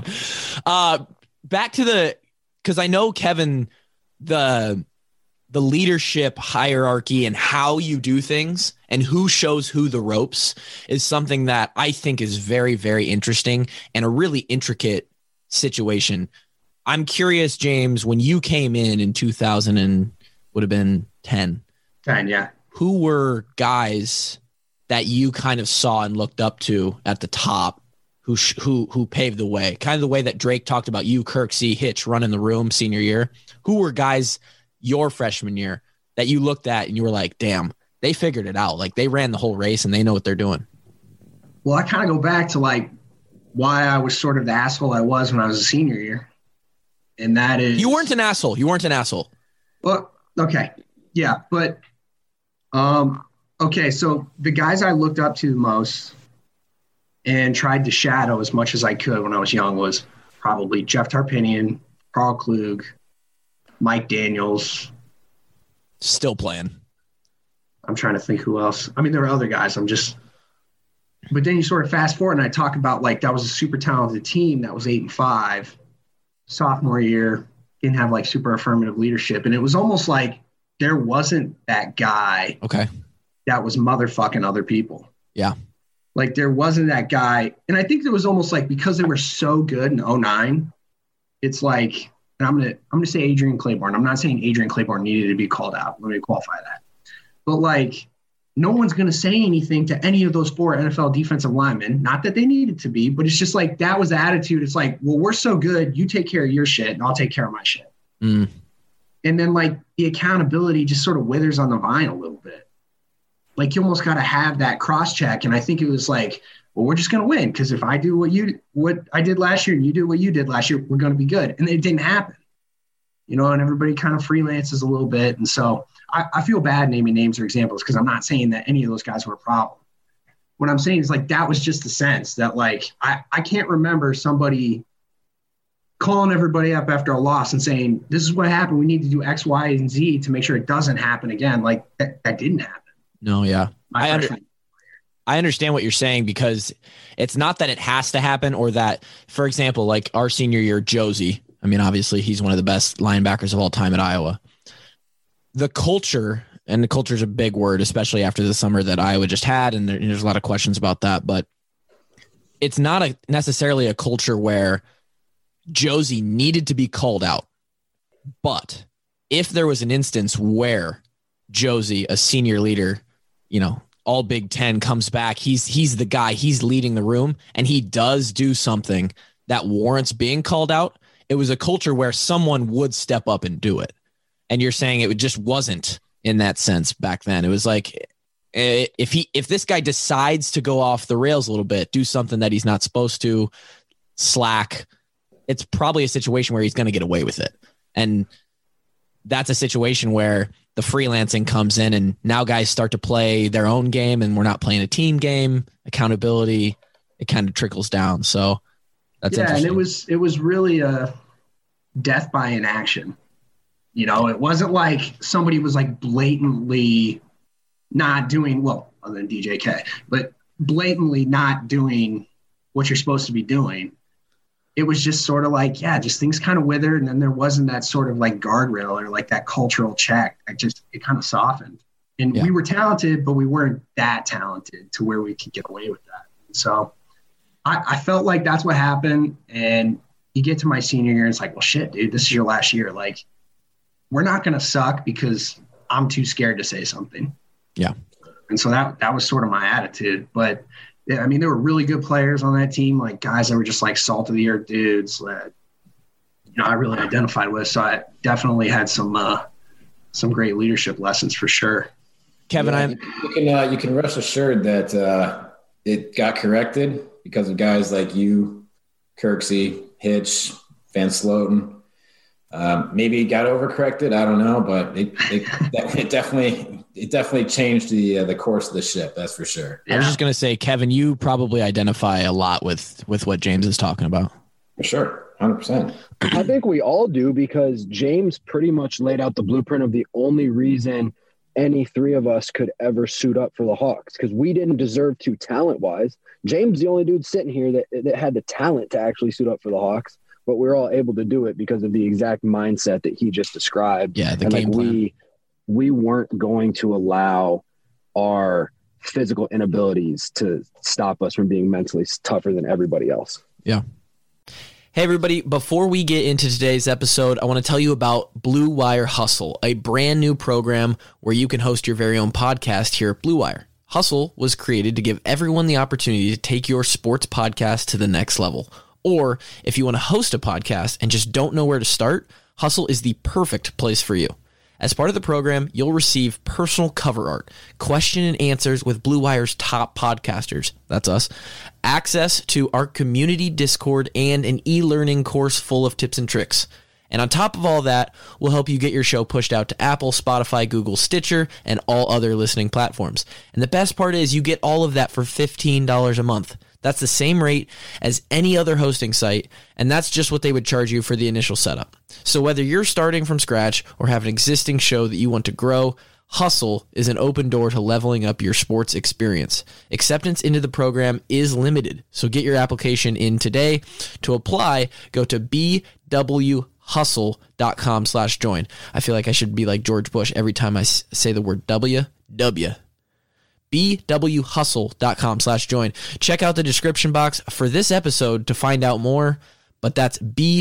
Back to because I know, Kevin, the leadership hierarchy and how you do things and who shows who the ropes is something that I think is very, very interesting and a really intricate situation. I'm curious, James, when you came in 2000 and would have been 10, yeah. Who were guys that you kind of saw and looked up to at the top who paved the way, kind of the way that Drake talked about you, Kirksey, Hitch running the room senior year? Who were guys your freshman year that you looked at and you were like, damn, they figured it out. Like they ran the whole race and they know what they're doing. Well, I kind of go back to like why I was sort of the asshole I was when I was a senior year. And that is, you weren't an asshole. Well, okay. Yeah. But, okay. So the guys I looked up to the most and tried to shadow as much as I could when I was young was probably Jeff Tarpinian, Carl Klug, Mike Daniels. Still playing. I'm trying to think who else. I mean, there were other guys. But then you sort of fast forward and I talk about like that was a super talented team that was 8-5. Sophomore year, didn't have like super affirmative leadership. And it was almost like there wasn't that guy that was motherfucking other people. Yeah. Like there wasn't that guy. And I think it was almost like because they were so good in 2009, it's like, and I'm gonna say Adrian Claiborne. I'm not saying Adrian Claiborne needed to be called out. Let me qualify that. But like, no one's gonna say anything to any of those 4 NFL defensive linemen. Not that they needed to be, but it's just like that was the attitude. It's like, well, we're so good. You take care of your shit, and I'll take care of my shit. Mm. And then like the accountability just sort of withers on the vine a little bit. Like you almost got to have that cross check. And I think it was like, well, we're just going to win. Because if I do what I did last year and you do what you did last year, we're going to be good. And it didn't happen, and everybody kind of freelances a little bit. And so I feel bad naming names or examples because I'm not saying that any of those guys were a problem. What I'm saying is like, that was just the sense that like, I can't remember somebody calling everybody up after a loss and saying, this is what happened. We need to do X, Y, and Z to make sure it doesn't happen again. Like that didn't happen. No. Yeah. I understand what you're saying because it's not that it has to happen or that, for example, like our senior year, Josie, I mean, obviously he's one of the best linebackers of all time at Iowa. The culture and the culture is a big word, especially after the summer that Iowa just had. And there's a lot of questions about that, but it's not necessarily a culture where Josie needed to be called out. But if there was an instance where Josie, a senior leader, all Big Ten, comes back, he's the guy, he's leading the room, and he does do something that warrants being called out. It was a culture where someone would step up and do it. And you're saying it just wasn't in that sense back then. It was like, if this guy decides to go off the rails a little bit, do something that he's not supposed to, slack, it's probably a situation where he's going to get away with it. And that's a situation where the freelancing comes in, and now guys start to play their own game, and we're not playing a team game. Accountability, it kind of trickles down. So that's interesting. And it was really a death by inaction. It wasn't like somebody was like blatantly not doing, well, other than DJK, but blatantly not doing what you're supposed to be doing. It was just sort of like, just things kind of withered. And then there wasn't that sort of like guardrail or like that cultural check. It kind of softened. And we were talented, but we weren't that talented to where we could get away with that. So I felt like that's what happened. And you get to my senior year, and it's like, well, shit, dude, this is your last year. Like, we're not going to suck because I'm too scared to say something. Yeah. And so that was sort of my attitude. But I mean, there were really good players on that team, like guys that were just like salt of the earth dudes that, I really identified with. So I definitely had some great leadership lessons for sure. Kevin, you can rest assured that it got corrected because of guys like you, Kirksey, Hitch, Van Sloten. Maybe it got overcorrected. I don't know, but it definitely changed the course of the ship. That's for sure. I was just going to say, Kevin, you probably identify a lot with what James is talking about. For sure. 100%. I think we all do, because James pretty much laid out the blueprint of the only reason any three of us could ever suit up for the Hawks, because we didn't deserve to talent-wise. James, the only dude sitting here that had the talent to actually suit up for the Hawks. But we're all able to do it because of the exact mindset that he just described. Yeah, the game plan. We weren't going to allow our physical inabilities to stop us from being mentally tougher than everybody else. Yeah. Hey, everybody, before we get into today's episode, I want to tell you about Blue Wire Hustle, a brand new program where you can host your very own podcast here at Blue Wire. Hustle was created to give everyone the opportunity to take your sports podcast to the next level. Or if you want to host a podcast and just don't know where to start, Hustle is the perfect place for you. As part of the program, you'll receive personal cover art, question and answers with Blue Wire's top podcasters, that's us, access to our community Discord, and an e-learning course full of tips and tricks. And on top of all that, we'll help you get your show pushed out to Apple, Spotify, Google, Stitcher, and all other listening platforms. And the best part is you get all of that for $15 a month. That's the same rate as any other hosting site, and that's just what they would charge you for the initial setup. So whether you're starting from scratch or have an existing show that you want to grow, Hustle is an open door to leveling up your sports experience. Acceptance into the program is limited, so get your application in today. To apply, go to bwhustle.com/join. I feel like I should be like George Bush every time I say the word W. bwhustle.com/join. Check out the description box for this episode to find out more, but that's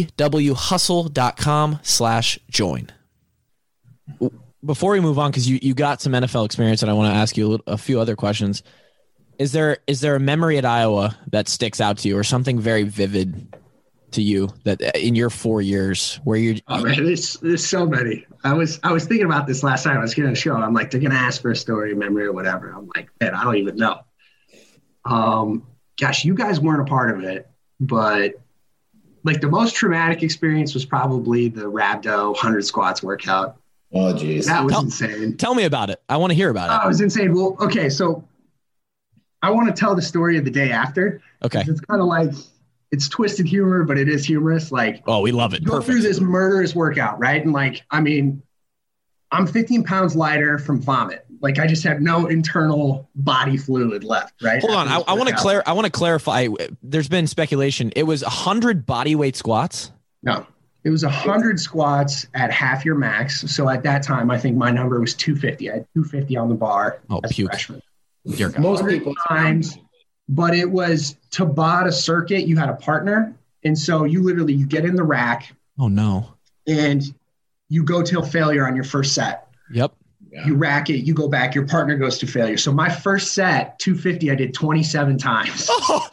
bwhustle.com/join. Before we move on, because you got some NFL experience, and I want to ask you a few other questions. Is there a memory at Iowa that sticks out to you, or something very vivid to you that in your 4 years where you're? Oh man, there's so many. I was thinking about this last night. I was getting a show. I'm like, they're gonna ask for a story, memory, or whatever. I'm like, man, I don't even know. Gosh, you guys weren't a part of it, but like the most traumatic experience was probably the Rhabdo 100 squats workout. Oh, geez. That was insane. Tell me about it. I want to hear about it. Oh, it was insane. Well, okay, so I want to tell the story of the day after. Okay. It's kind of like, it's twisted humor, but it is humorous. Like, oh, we love it. Go through this murderous workout, right? And like, I mean, I'm 15 pounds lighter from vomit. Like, I just have no internal body fluid left, right? Hold on. I want to clarify. There's been speculation. It was 100 body weight squats. No, It was 100 squats at half your max. So at that time, I think my number was 250. I had 250 on the bar as a freshman. Most people times, but it was Tabata circuit. You had a partner. And so you get in the rack. Oh, no. And you go till failure on your first set. Yep. You rack it, you go back, your partner goes to failure. So my first set, 250, I did 27 times. Oh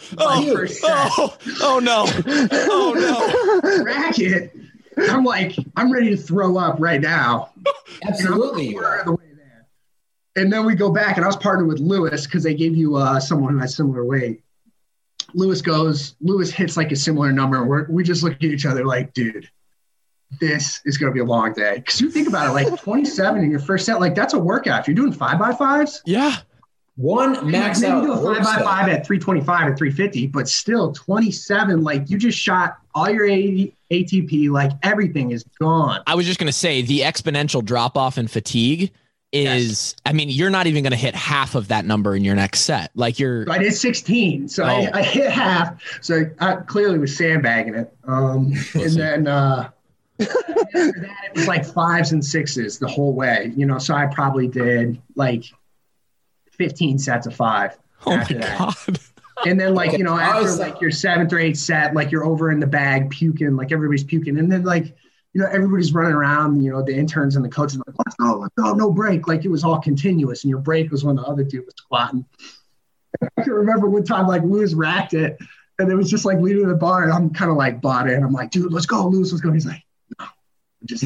no. Oh no. Rack it. I'm like, I'm ready to throw up right now. Absolutely. And then we go back, and I was partnered with Lewis because they gave you someone who has similar weight. Lewis hits like a similar number. We just look at each other like, dude, this is going to be a long day. Because you think about it, like 27 in your first set, like that's a workout. If you're doing 5x5s. Yeah. One max out. You do a 5x5 at 325 or 350, but still 27, like you just shot all your ATP, like everything is gone. I was just going to say the exponential drop off in fatigue is, I mean, you're not even going to hit half of that number in your next set. Like I did 16. So I hit half. So I clearly was sandbagging it. And then, after that, it was like 5s and 6s the whole way, so I probably did like 15 sets of 5 after that. God. And then after like your 7th or 8th set, like you're over in the bag puking, like everybody's puking. And then everybody's running around, the interns and the coaches are like, let's go, no break. Like it was all continuous. And your break was when the other dude was squatting. I can remember one time like Lewis racked it and it was just like leading the bar. And I'm kind of like bought in. I'm like, dude, let's go, Lewis, let's go. He's like, just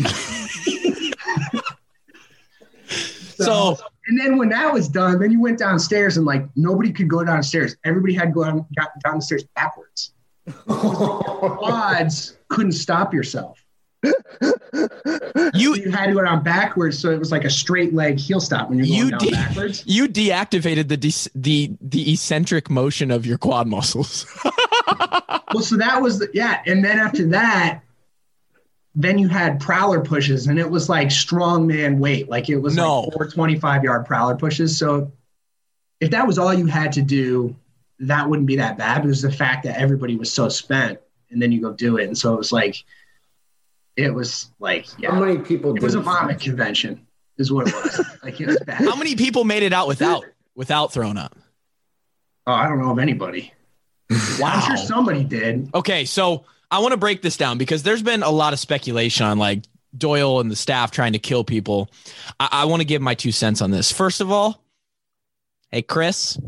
so and then when that was done, then you went downstairs and like nobody could go downstairs. Everybody had to go down the stairs backwards. Quads couldn't stop yourself. You had to go down backwards, so it was like a straight leg heel stop when you're going down backwards. You deactivated the eccentric motion of your quad muscles. Well, so that was and then after that. Then you had prowler pushes, and it was like strongman weight. Like it was like 4 25-yard prowler pushes. So if that was all you had to do, that wouldn't be that bad. But it was the fact that everybody was so spent, and then you go do it. And so it was like, how many people? It was a vomit convention, is what it was. Like it was bad. How many people made it out without throwing up? Oh, I don't know of anybody. Wow. I'm sure somebody did. Okay, so I want to break this down because there's been a lot of speculation on like Doyle and the staff trying to kill people. I want to give my 2 cents on this. First of all, hey, Chris,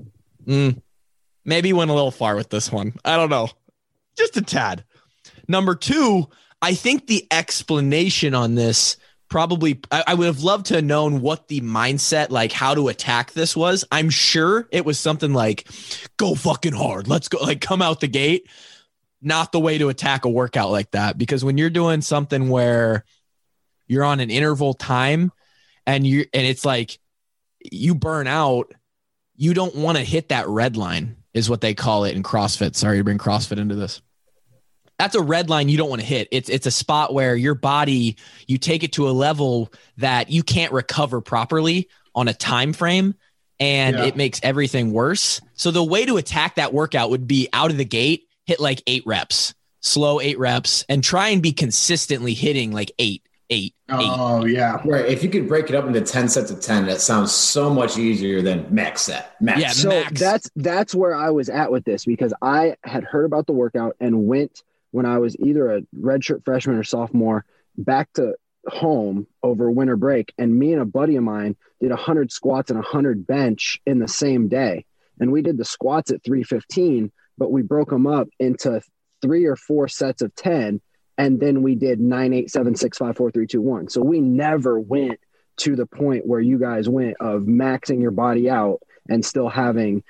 maybe went a little far with this one. I don't know. Just a tad. Number 2, I think the explanation on this probably, I would have loved to have known what the mindset, like how to attack this was. I'm sure it was something like, go fucking hard. Let's go, like come out the gate. Not the way to attack a workout like that, because when you're doing something where you're on an interval time and it's like you burn out, you don't want to hit that red line is what they call it in CrossFit. Sorry to bring CrossFit into this. That's a red line you don't want to hit. It's a spot where your body, you take it to a level that you can't recover properly on a time frame, and it makes everything worse. So the way to attack that workout would be out of the gate, hit like 8 reps, slow 8 reps, and try and be consistently hitting like 8. Oh, yeah. Right. If you could break it up into 10 sets of 10, that sounds so much easier than max set. Yeah, so max. That's where I was at with this, because I had heard about the workout and went when I was either a redshirt freshman or sophomore back to home over winter break. And me and a buddy of mine did 100 squats and 100 bench in the same day. And we did the squats at 315, but we broke them up into 3 or 4 sets of 10. And then we did 9, 8, 7, 6, 5, 4, 3, 2, 1. So we never went to the point where you guys went of maxing your body out and still having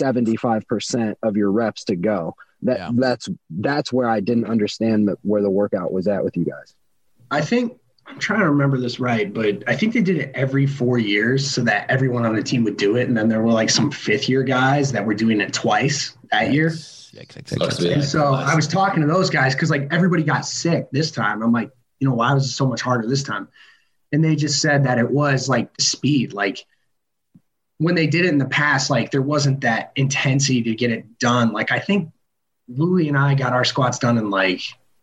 75% of your reps to go. That's where I didn't understand where the workout was at with you guys. I think I'm trying to remember this right, but I think they did it every 4 years so that everyone on the team would do it. And then there were like some 5th-year guys that were doing it twice that year. And so I was talking to those guys because like everybody got sick this time. I'm like, why was it so much harder this time? And they just said that it was like the speed. Like when they did it in the past, like there wasn't that intensity to get it done. Like I think Louie and I got our squats done in like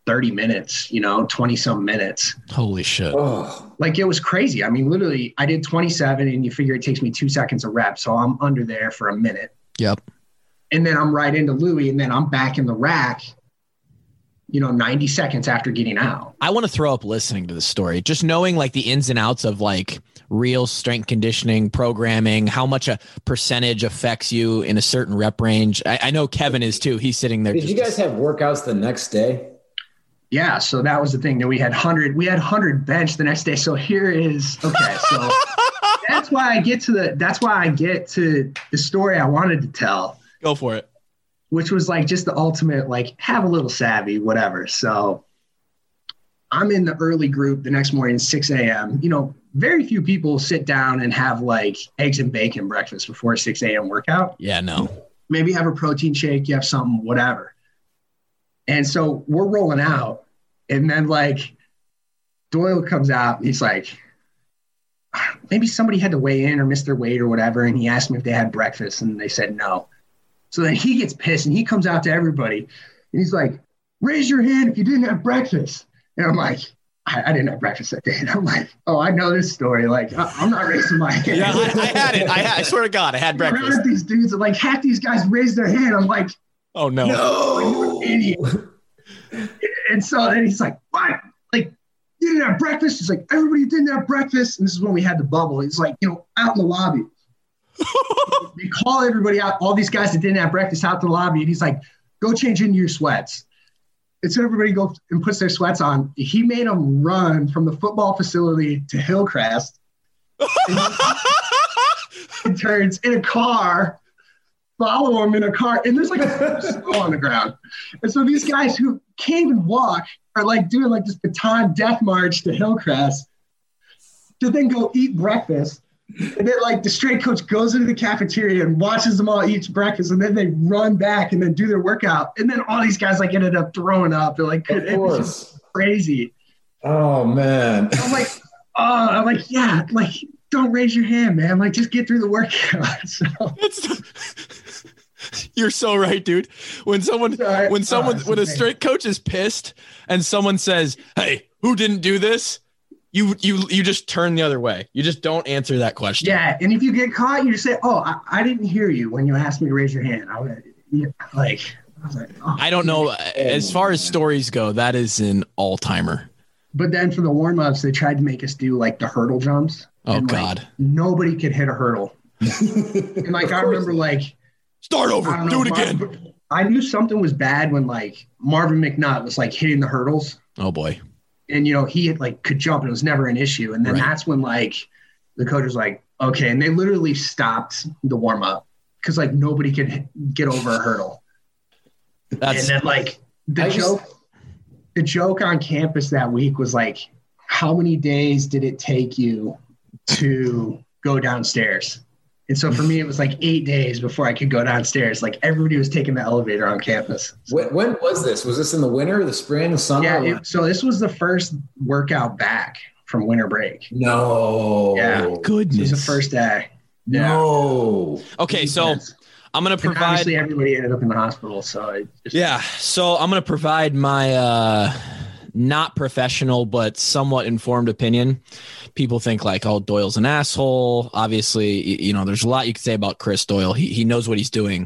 30 minutes, 20 some minutes. Holy shit. Oh, Like it was crazy. I mean, literally I did 27 and you figure it takes me 2 seconds a rep. So I'm under there for a minute. Yep. And then I'm right into Louis and then I'm back in the rack, 90 seconds after getting out. I want to throw up listening to the story, just knowing like the ins and outs of like real strength conditioning programming, how much a percentage affects you in a certain rep range. I know Kevin is too. He's sitting there. did you guys have workouts the next day? Yeah. So that was the thing that we had 100 bench the next day. So here is, okay. So that's why I get to the story I wanted to tell. Go for it. Which was like just the ultimate, like have a little savvy, whatever. So I'm in the early group the next morning, 6 a.m. Very few people sit down and have like eggs and bacon breakfast before a 6 a.m. workout. Yeah, no. Maybe have a protein shake, you have something, whatever. And so we're rolling out. And then like Doyle comes out and he's like, maybe somebody had to weigh in or miss their weight or whatever. And he asked me if they had breakfast and they said no. So then he gets pissed and he comes out to everybody and he's like, raise your hand if you didn't have breakfast. And I'm like, I didn't have breakfast that day. And I'm like, oh, I know this story. Like, I'm not raising my hand. Yeah, I had it. I swear to God, I had breakfast. Around these dudes, like half these guys raised their hand. I'm like, oh, no. No, you're an idiot. And so then he's like, what? Like, you didn't have breakfast? He's like, everybody didn't have breakfast. And this is when we had the bubble. He's like, out in the lobby. They call everybody out, all these guys that didn't have breakfast out to the lobby. And he's like, go change into your sweats. And so everybody goes and puts their sweats on. He made them run from the football facility to Hillcrest. And turns in a car, follow him in a car. And there's like a snow on the ground. And so these guys who can't even walk are like doing like this baton death march to Hillcrest to then go eat breakfast. And then like the strength coach goes into the cafeteria and watches them all eat breakfast, and then they run back and then do their workout. And then all these guys like ended up throwing up. They're like, it was crazy. Oh man. I'm like, yeah, like don't raise your hand, man. Like just get through the workout. So. You're so right, dude. When a strength coach is pissed and someone says, hey, who didn't do this? You just turn the other way. You just don't answer that question. Yeah, and if you get caught, you just say, "Oh, I didn't hear you when you asked me to raise your hand." I was like, oh, I don't know. As far as stories go, that is an all-timer. But then for the warm-ups, they tried to make us do like the hurdle jumps. Oh and, God! Like, nobody could hit a hurdle. And like I remember, like start over, do it again. I knew something was bad when like Marvin McNutt was like hitting the hurdles. Oh boy. And, he had like could jump and it was never an issue. And then that's when like the coach was like, okay. And they literally stopped the warm up because like nobody could get over a hurdle. And then like the joke on campus that week was like, how many days did it take you to go downstairs? And so for me, it was like 8 days before I could go downstairs. Like everybody was taking the elevator on campus. So, when was this? Was this in the winter, the spring, the summer? Yeah. So this was the first workout back from winter break. No. Yeah. Goodness. This was the first day. Yeah. No. Okay. So I'm going to provide. Obviously, everybody ended up in the hospital. So So I'm going to provide my not professional, but somewhat informed opinion. People think like, oh, Doyle's an asshole. Obviously, there's a lot you could say about Chris Doyle. He knows what he's doing.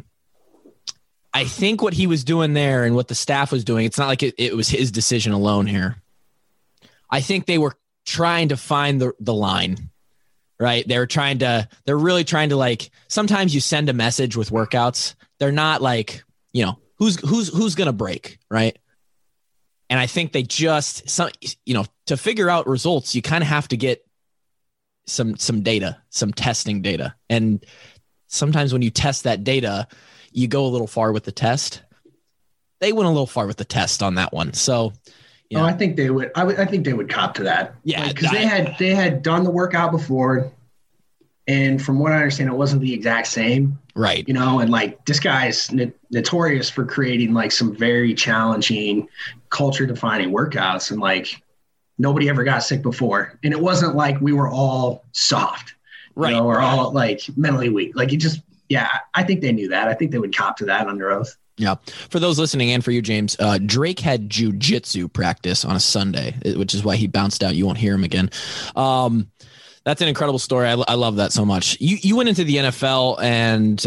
I think what he was doing there and what the staff was doing, it's not like it was his decision alone here. I think they were trying to find the line, right? They're really trying to like, sometimes you send a message with workouts. They're not like, who's going to break, right? And I think they just, to figure out results, you kind of have to get some data, some testing data. And sometimes when you test that data, you go a little far with the test. They went a little far with the test on that one. So, I think they would. I think they would cop to that. Yeah, because they had done the workout before, and from what I understand, it wasn't the exact same. Right. And like this guy's notorious for creating like some very challenging culture defining workouts. And like nobody ever got sick before. And it wasn't like we were all soft, right? Or all like mentally weak. Like it just, I think they knew that. I think they would cop to that under oath. Yeah. For those listening and for you, James, Drake had jiu-jitsu practice on a Sunday, which is why he bounced out. You won't hear him again. That's an incredible story. I love that so much. You went into the NFL, and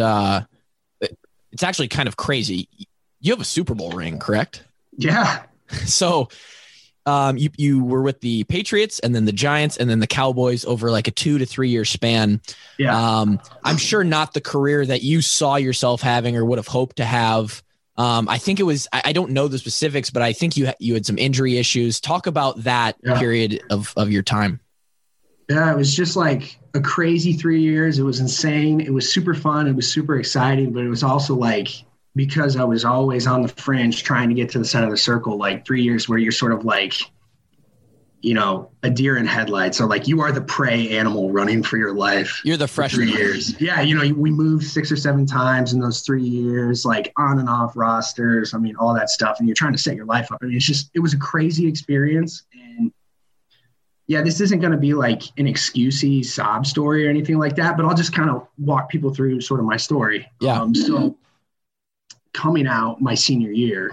it's actually kind of crazy. You have a Super Bowl ring, correct? Yeah. So you were with the Patriots and then the Giants and then the Cowboys over like a 2 to 3 year span. Yeah. I'm sure not the career that you saw yourself having or would have hoped to have. I think it was, I don't know the specifics, but I think you had some injury issues. Talk about that period of your time. Yeah, it was just like a crazy 3 years. It was insane. It was super fun. It was super exciting, but it was also like, because I was always on the fringe trying to get to the center of the circle, like 3 years where you're sort of like, you know, a deer in headlights. So like you are the prey animal running for your life. You're the freshman. 3 years. Yeah. You know, we moved 6 or 7 times in those 3 years, like on and off rosters. I mean, all that stuff. And you're trying to set your life up. I mean, it was a crazy experience. And yeah, this isn't going to be like an excusey sob story or anything like that, but I'll just kind of walk people through sort of my story. Yeah. So coming out my senior year,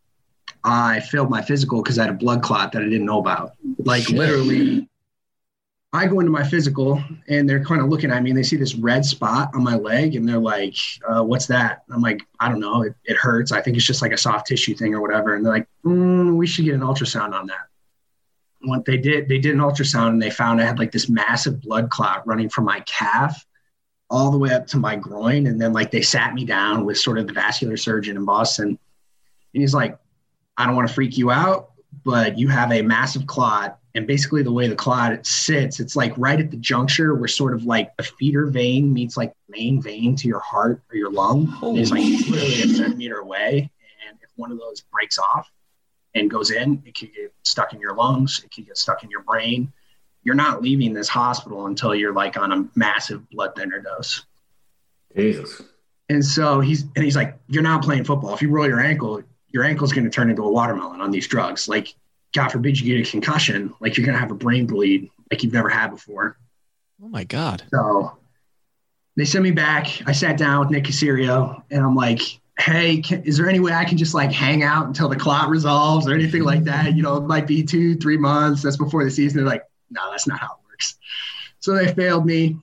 I failed my physical because I had a blood clot that I didn't know about. Like literally, I go into my physical and they're kind of looking at me and they see this red spot on my leg and they're like, what's that? I'm like, I don't know. It hurts. I think it's just like a soft tissue thing or whatever. And they're like, we should get an ultrasound on that. What they did an ultrasound and they found I had like this massive blood clot running from my calf all the way up to my groin. And then like they sat me down with sort of the vascular surgeon in Boston. And he's like, I don't want to freak you out, but you have a massive clot. And basically the way the clot sits, it's like right at the juncture where sort of like the feeder vein meets like the main vein to your heart or your lung. It's like literally a centimeter away. And if one of those breaks off and goes in, it could get stuck in your lungs. It could get stuck in your brain. You're not leaving this hospital until you're like on a massive blood thinner dose. Jesus. And so he's like, you're not playing football. If you roll your ankle's going to turn into a watermelon on these drugs. Like, God forbid you get a concussion, like you're going to have a brain bleed like you've never had before. Oh my God. So they sent me back. I sat down with Nick Caserio and I'm like, hey, is there any way I can just like hang out until the clot resolves or anything like that? You know, it might be 2-3 months. That's before the season. They're like, no, that's not how it works. So they failed me.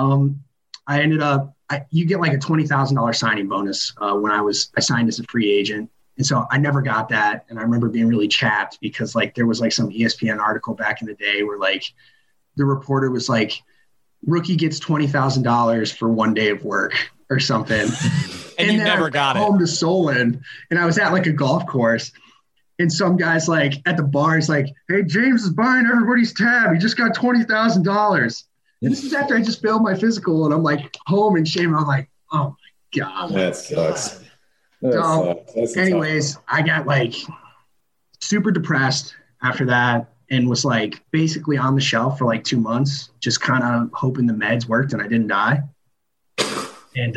I ended up, you get like a $20,000 signing bonus when I signed as a free agent. And so I never got that. And I remember being really chapped because like there was like some ESPN article back in the day where like the reporter was like, rookie gets $20,000 for 1 day of work or something. and you never got it. Home to Solon, and I was at like a golf course. And some guy's like at the bar, he's like, hey, James is buying everybody's tab. He just got $20,000. And this is after I just failed my physical. And I'm like home in shame. I'm like, oh my God. That sucks. So anyways, I got like super depressed after that and was like basically on the shelf for like 2 months, just kind of hoping the meds worked and I didn't die. And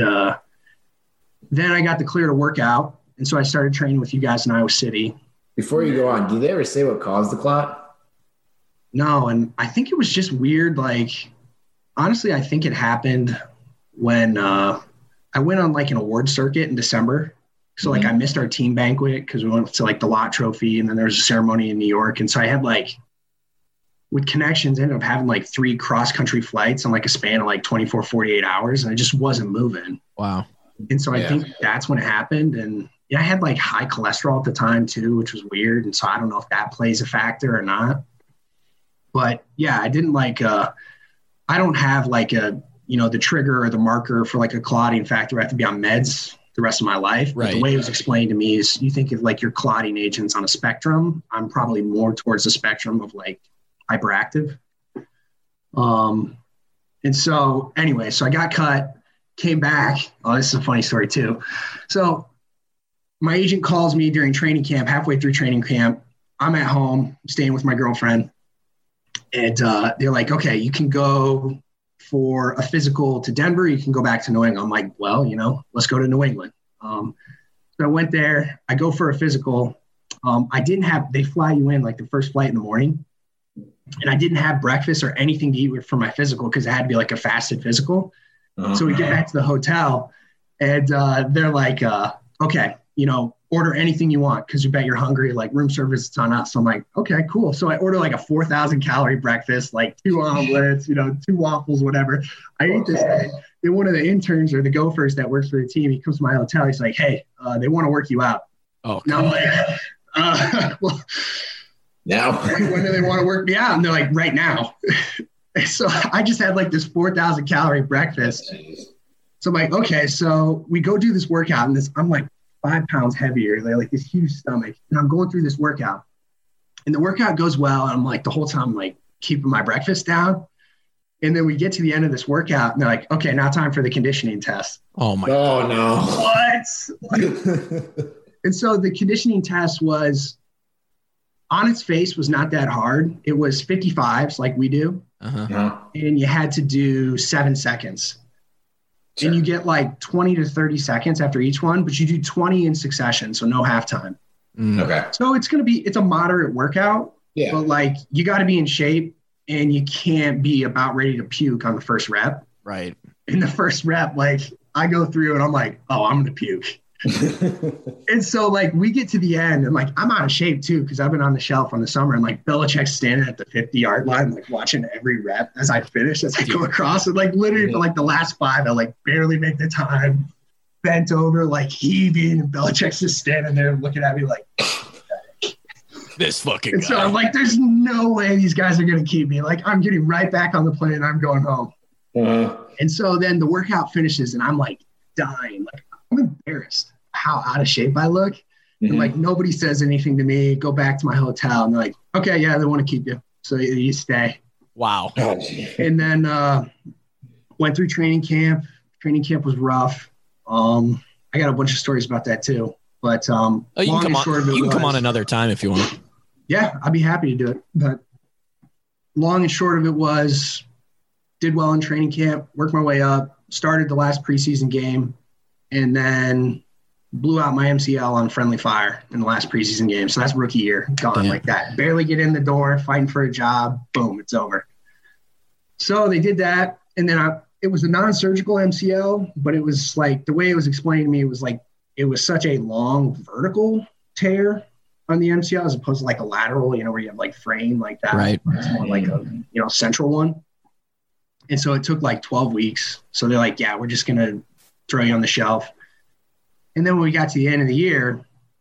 then I got the clear to work out. And so I started training with you guys in Iowa City. Before you go on, did they ever say what caused the clot? No. And I think it was just weird. Like, honestly, I think it happened when I went on like an award circuit in December. So like I missed our team banquet because we went to like the Lott Trophy and then there was a ceremony in New York. And so I had like, with connections, ended up having like 3 cross-country flights on like a span of like 24, 48 hours. And I just wasn't moving. Wow. And so I think that's when it happened. And yeah, I had like high cholesterol at the time too, which was weird. And so I don't know if that plays a factor or not. But yeah, I didn't like, I don't have like a, you know, the trigger or the marker for like a clotting factor. I have to be on meds the rest of my life. Right. But the way it was explained to me is you think of like your clotting agents on a spectrum. I'm probably more towards the spectrum of like hyperactive. And so anyway, so I got cut, came back. Oh, this is a funny story too. So my agent calls me during training camp, halfway through training camp. I'm at home staying with my girlfriend. And they're like, okay, you can go for a physical to Denver. You can go back to New England. I'm like, well, you know, let's go to New England. So I went there. I go for a physical. They fly you in like the first flight in the morning. And I didn't have breakfast or anything to eat for my physical because it had to be like a fasted physical. So we get back to the hotel and they're like, okay, order anything you want because you bet you're hungry, like room service, it's on us. So I'm like, okay, cool. So I order like a 4,000 calorie breakfast, like 2 omelets, 2 waffles, whatever. I eat this thing. Then one of the interns or the gophers that works for the team, he comes to my hotel. He's like, hey, they want to work you out. Oh, and I'm like, well, now when do they want to work me out? And they're like, right now. So I just had like this 4,000 calorie breakfast. So I'm like, okay, so we go do this workout, and I'm like 5 pounds heavier. They're like this huge stomach, and I'm going through this workout, and the workout goes well. And I'm like the whole time like keeping my breakfast down, and then we get to the end of this workout, and they're like, okay, now time for the conditioning test. Oh my! Oh no! What? And so the conditioning test was, on its face, was not that hard. It was 55s like we do, and you had to do 7 seconds. Sure. And you get like 20 to 30 seconds after each one, but you do 20 in succession, so no halftime. Okay. So it's a moderate workout, but like you got to be in shape, and you can't be about ready to puke on the first rep. Right. In the first rep, like I go through and I'm like, oh, I'm going to puke. And so like we get to the end, and like I'm out of shape too because I've been on the shelf on the summer, and like Belichick's standing at the 50-yard line, like watching every rep as I finish, as I go across. And like literally for like the last 5, I like barely make the time, bent over, like heaving, and Belichick's just standing there looking at me like this fucking and guy. So I'm like, there's no way these guys are gonna keep me. Like I'm getting right back on the plane and I'm going home. And so then the workout finishes, and I'm like dying, like I'm embarrassed how out of shape I look. And like nobody says anything to me. Go back to my hotel, and they're like, okay, yeah, they want to keep you, so you stay. Wow. And then went through training camp. Training camp was rough. I got a bunch of stories about that too. But you can come on another time if you want. Yeah, I'd be happy to do it. But long and short of it was, did well in training camp, worked my way up, started the last preseason game, and then blew out my MCL on friendly fire in the last preseason game. So that's rookie year, gone like that. Barely get in the door, fighting for a job, boom, it's over. So they did that, and then it was a non-surgical MCL, but it was like the way it was explained to me, it was like it was such a long vertical tear on the MCL as opposed to like a lateral, where you have like frame like that. Right. It's more like a, central one. And so it took like 12 weeks. So they're like, yeah, we're just going to throw you on the shelf. And then when we got to the end of the year,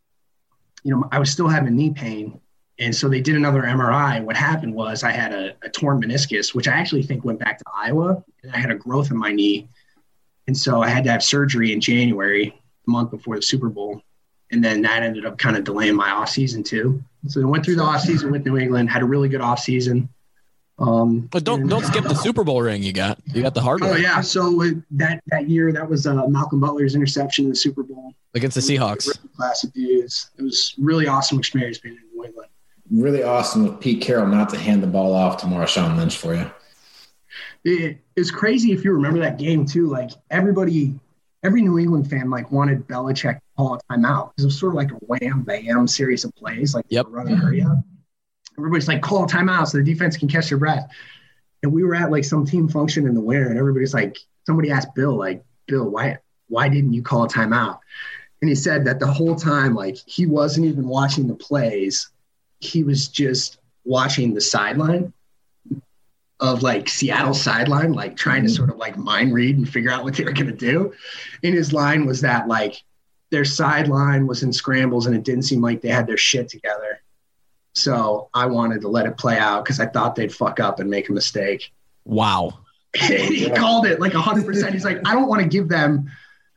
I was still having knee pain. And so they did another MRI. And what happened was I had a torn meniscus, which I actually think went back to Iowa. And I had a growth in my knee. And so I had to have surgery in January, the month before the Super Bowl. And then that ended up kind of delaying my off season too. So I went through the off season with New England, had a really good off season. But don't skip the Super Bowl ring you got the hardware. Oh yeah, so that year, that was Malcolm Butler's interception in the Super Bowl against the Seahawks. Class of dudes. It was really awesome experience being in New England. Really awesome with Pete Carroll not to hand the ball off to Marshawn Lynch for you. It's crazy if you remember that game too. Like every New England fan wanted Belichick to call a timeout because it was sort of like a wham bam series of plays, like running hurry up. Everybody's like, call a timeout so the defense can catch their breath. And we were at some team function in the winter, and everybody's like, somebody asked Bill, Bill, why didn't you call a timeout? And he said that the whole time, he wasn't even watching the plays. He was just watching the sideline of Seattle sideline, trying to sort of mind read and figure out what they were going to do. And his line was that their sideline was in scrambles and it didn't seem like they had their shit together. So I wanted to let it play out because I thought they'd fuck up and make a mistake. Wow. He called it 100%. He's like, I don't want to give them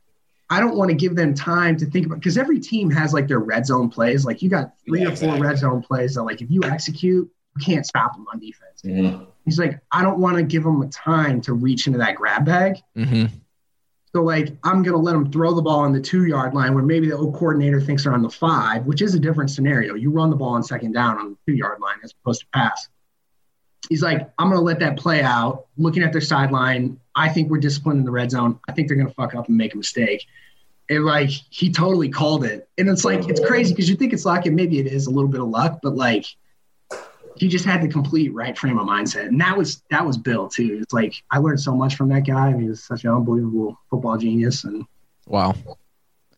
time to think about, because every team has their red zone plays. You got 3 or 4 red zone plays that if you execute, you can't stop them on defense. Mm-hmm. He's like, I don't want to give them a time to reach into that grab bag. Mm-hmm. So I'm going to let them throw the ball on the 2-yard line where maybe the old coordinator thinks they're on the 5, which is a different scenario. You run the ball on second down on the 2-yard line as opposed to pass. He's like, I'm going to let that play out. Looking at their sideline, I think we're disciplined in the red zone. I think they're going to fuck up and make a mistake. And he totally called it. And it's it's crazy because you think it's luck, and maybe it is a little bit of luck, but he just had the complete right frame of mindset. And that was Bill too. It's I learned so much from that guy. He was such an unbelievable football genius. And wow.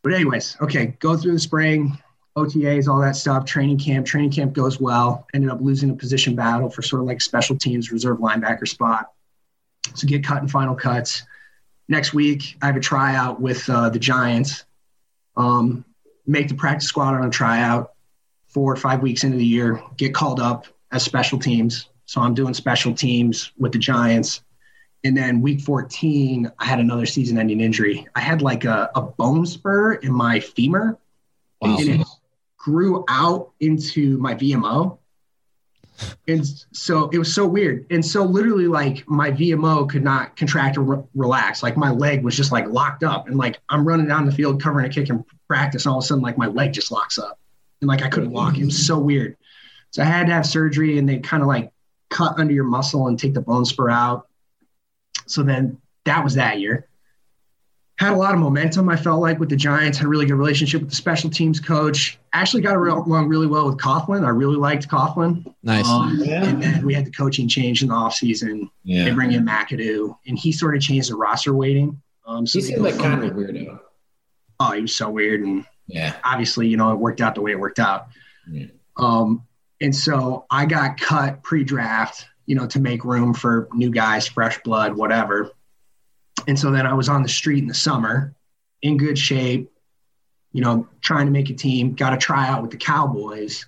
But anyways, okay, go through the spring, OTAs, all that stuff, training camp. Training camp goes well. Ended up losing a position battle for sort of like special teams, reserve linebacker spot. So get cut in final cuts. Next week, I have a tryout with the Giants. Make the practice squad on a tryout 4 or 5 weeks into the year, get called up as special teams. So I'm doing special teams with the Giants. And then week 14, I had another season-ending injury. I had like a bone spur in my femur. Wow. And it grew out into my VMO. And so it was so weird. And so literally like my VMO could not contract or relax. Like my leg was just like locked up. And like I'm running down the field covering a kick in practice. And all of a sudden like my leg just locks up. And like I couldn't walk. It was so weird. So I had to have surgery and they kind of like cut under your muscle and take the bone spur out. So then that was that year. Had a lot of momentum, I felt like, with the Giants. Had a really good relationship with the special teams coach. Actually got along really well with Coughlin. I really liked Coughlin. Nice. And then we had the coaching change in the offseason. Yeah. They bring in McAdoo, and he sort of changed the roster weighting. So he seemed like kind of a weirdo. Oh, he was so weird. And yeah, obviously, it worked out the way it worked out. Yeah. And so I got cut pre-draft, to make room for new guys, fresh blood, whatever. And so then I was on the street in the summer, in good shape, trying to make a team, got a tryout with the Cowboys,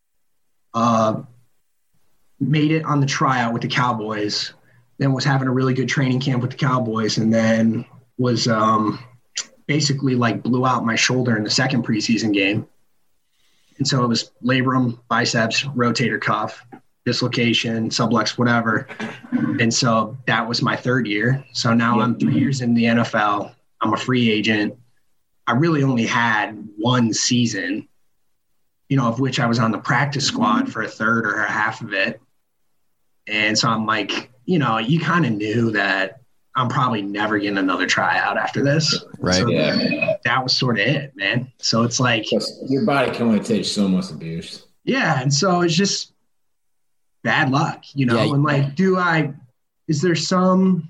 made it on the tryout with the Cowboys, then was having a really good training camp with the Cowboys, and then was basically like blew out my shoulder in the second preseason game. And so it was labrum, biceps, rotator cuff, dislocation, sublux, whatever. And so that was my third year. So now I'm 3 years in the NFL. I'm a free agent. I really only had one season, of which I was on the practice squad for a third or a half of it. And so I'm like, you kind of knew that I'm probably never getting another tryout after this. Right. So that was sort of it, man. So it's like your body can only take so much abuse. Yeah. And so it's just bad luck, and like, is there some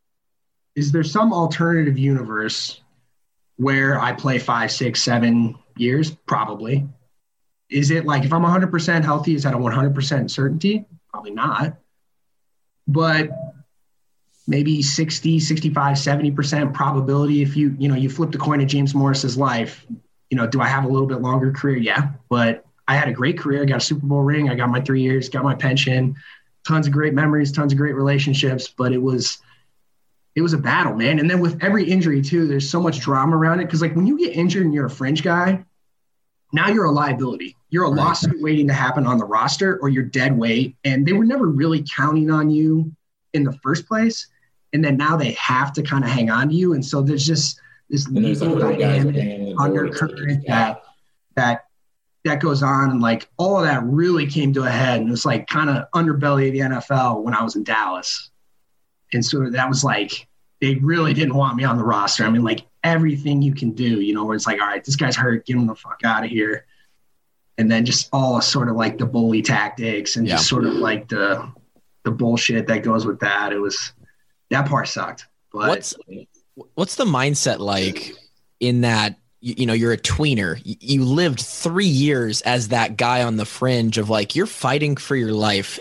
alternative universe where I play 5, 6, 7 years? Probably. Is it like, if I'm 100% healthy, is that a 100% certainty? Probably not. But maybe 60, 65, 70% probability. If you flip the coin of James Morris's life, do I have a little bit longer career? Yeah. But I had a great career. I got a Super Bowl ring. I got my 3 years, got my pension, tons of great memories, tons of great relationships, but it was a battle, man. And then with every injury too, there's so much drama around it. Cause like when you get injured and you're a fringe guy, now you're a liability. You're a lawsuit waiting to happen on the roster, or you're dead weight. And they were never really counting on you in the first place. And then now they have to kind of hang on to you. And so there's just this legal dynamic undercurrent that goes on. And like all of that really came to a head, and it was like kind of underbelly of the NFL when I was in Dallas. And so that was like, they really didn't want me on the roster. I mean, like everything you can do, where it's like, all right, this guy's hurt, get him the fuck out of here. And then just all sort of like the bully tactics and just sort of like the bullshit that goes with that. That part sucked. But what's the mindset like in that? You're a tweener. You lived 3 years as that guy on the fringe of like, you're fighting for your life.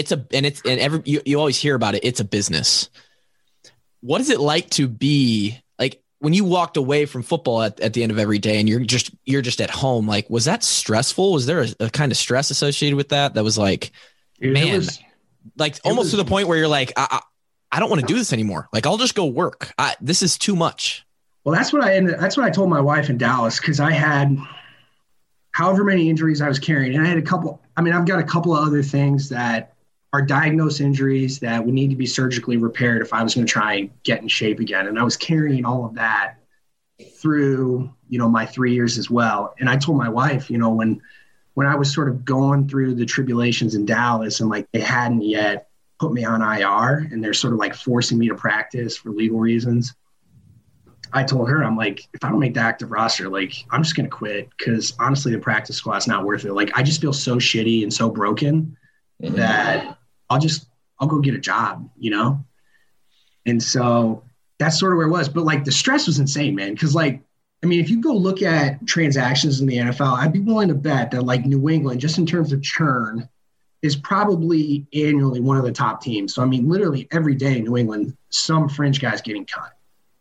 You always hear about it. It's a business. What is it like to be like when you walked away from football at the end of every day and you're just at home? Like, was that stressful? Was there a kind of stress associated with that? That was like, almost to the point where you're like, I don't want to do this anymore. Like, I'll just go work. This is too much. Well, that's what I told my wife in Dallas, because I had however many injuries I was carrying. And I had I've got a couple of other things that are diagnosed injuries that would need to be surgically repaired if I was going to try and get in shape again. And I was carrying all of that through, my 3 years as well. And I told my wife, when I was sort of going through the tribulations in Dallas and like they hadn't yet put me on IR and they're sort of like forcing me to practice for legal reasons, I told her, I'm like, if I don't make the active roster, like I'm just going to quit, because honestly, the practice squad's not worth it. Like I just feel so shitty and so broken that I'll go get a job, And so that's sort of where it was. But like the stress was insane, man. Cause like I mean, if you go look at transactions in the NFL, I'd be willing to bet that like New England, just in terms of churn, is probably annually one of the top teams. So, I mean, literally every day in New England, some fringe guy's getting cut.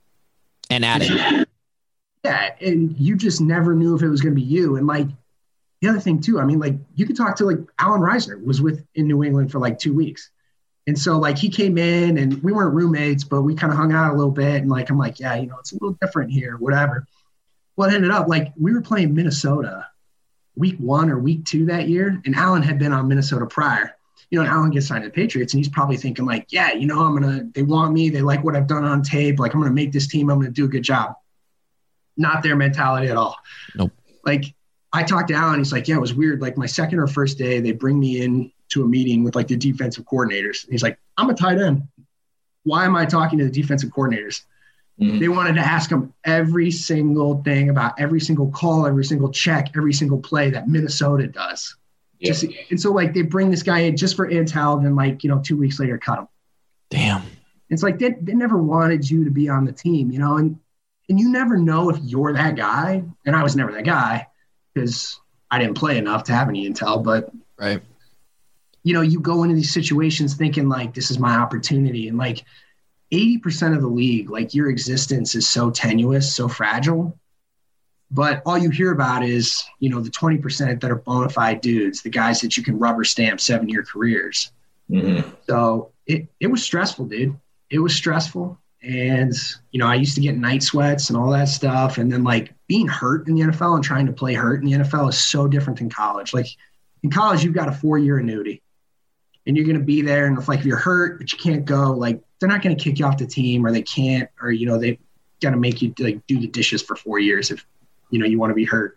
And added. Yeah, and you just never knew if it was going to be you. And like the other thing too, I mean, like you could talk to like Alan Reisner was in New England for like 2 weeks. And so like he came in and we weren't roommates, but we kind of hung out a little bit. And like, I'm like, yeah, it's a little different here, whatever. Well, it ended up like we were playing Minnesota week 1 or week 2 that year. And Alan had been on Minnesota prior. And Alan gets signed to the Patriots and he's probably thinking like, yeah, they want me. They like what I've done on tape. Like I'm going to make this team. I'm going to do a good job. Not their mentality at all. Nope. Like I talked to Alan. He's like, yeah, it was weird. Like my second or first day, they bring me in to a meeting with like the defensive coordinators. And he's like, I'm a tight end. Why am I talking to the defensive coordinators? Mm-hmm. They wanted to ask him every single thing about every single call, every single check, every single play that Minnesota does. Yeah. And so like they bring this guy in just for intel and then like, 2 weeks later cut him. Damn. It's like they never wanted you to be on the team, and you never know if you're that guy. And I was never that guy because I didn't play enough to have any intel, but right. You go into these situations thinking like, this is my opportunity. And like 80% of the league, like your existence is so tenuous, so fragile. But all you hear about is, the 20% that are bona fide dudes, the guys that you can rubber stamp 7-year careers. Mm-hmm. So it was stressful, dude. It was stressful. And, I used to get night sweats and all that stuff. And then like being hurt in the NFL and trying to play hurt in the NFL is so different than college. Like in college, you've got a 4-year annuity and you're going to be there. And if you're hurt, but you can't go, like they're not going to kick you off the team or they can't, or, they got to make you like do the dishes for 4 years if, you want to be hurt.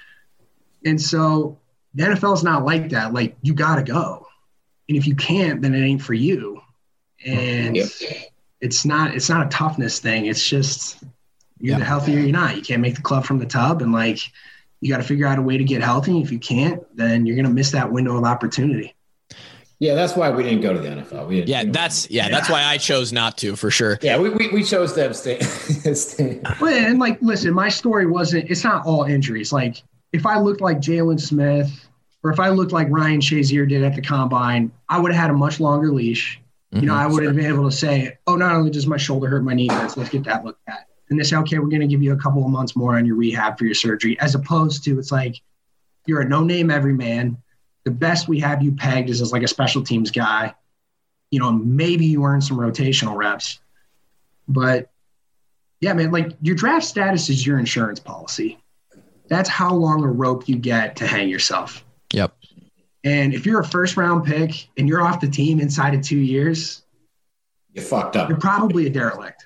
And so the NFL is not like that. Like you got to go. And if you can't, then it ain't for you. And it's not a toughness thing. It's just you're the healthier you're not. You can't make the club from the tub. And like, you got to figure out a way to get healthy. If you can't, then you're going to miss that window of opportunity. Yeah, that's why we didn't go to the NFL. That's why I chose not to, for sure. Yeah, we chose to abstain. Well, and like, listen, my story it's not all injuries. Like, if I looked like Jalen Smith or if I looked like Ryan Shazier did at the combine, I would have had a much longer leash. Mm-hmm, I would have been able to say, oh, not only does my shoulder hurt, my knee hurts, let's get that looked at. And they say, okay, we're going to give you a couple of months more on your rehab for your surgery, as opposed to it's like you're a no-name everyman. The best we have you pegged is as like a special teams guy. Maybe you earn some rotational reps. But, yeah, man, like your draft status is your insurance policy. That's how long a rope you get to hang yourself. Yep. And if you're a first-round pick and you're off the team inside of 2 years, you're fucked up. You're probably a derelict.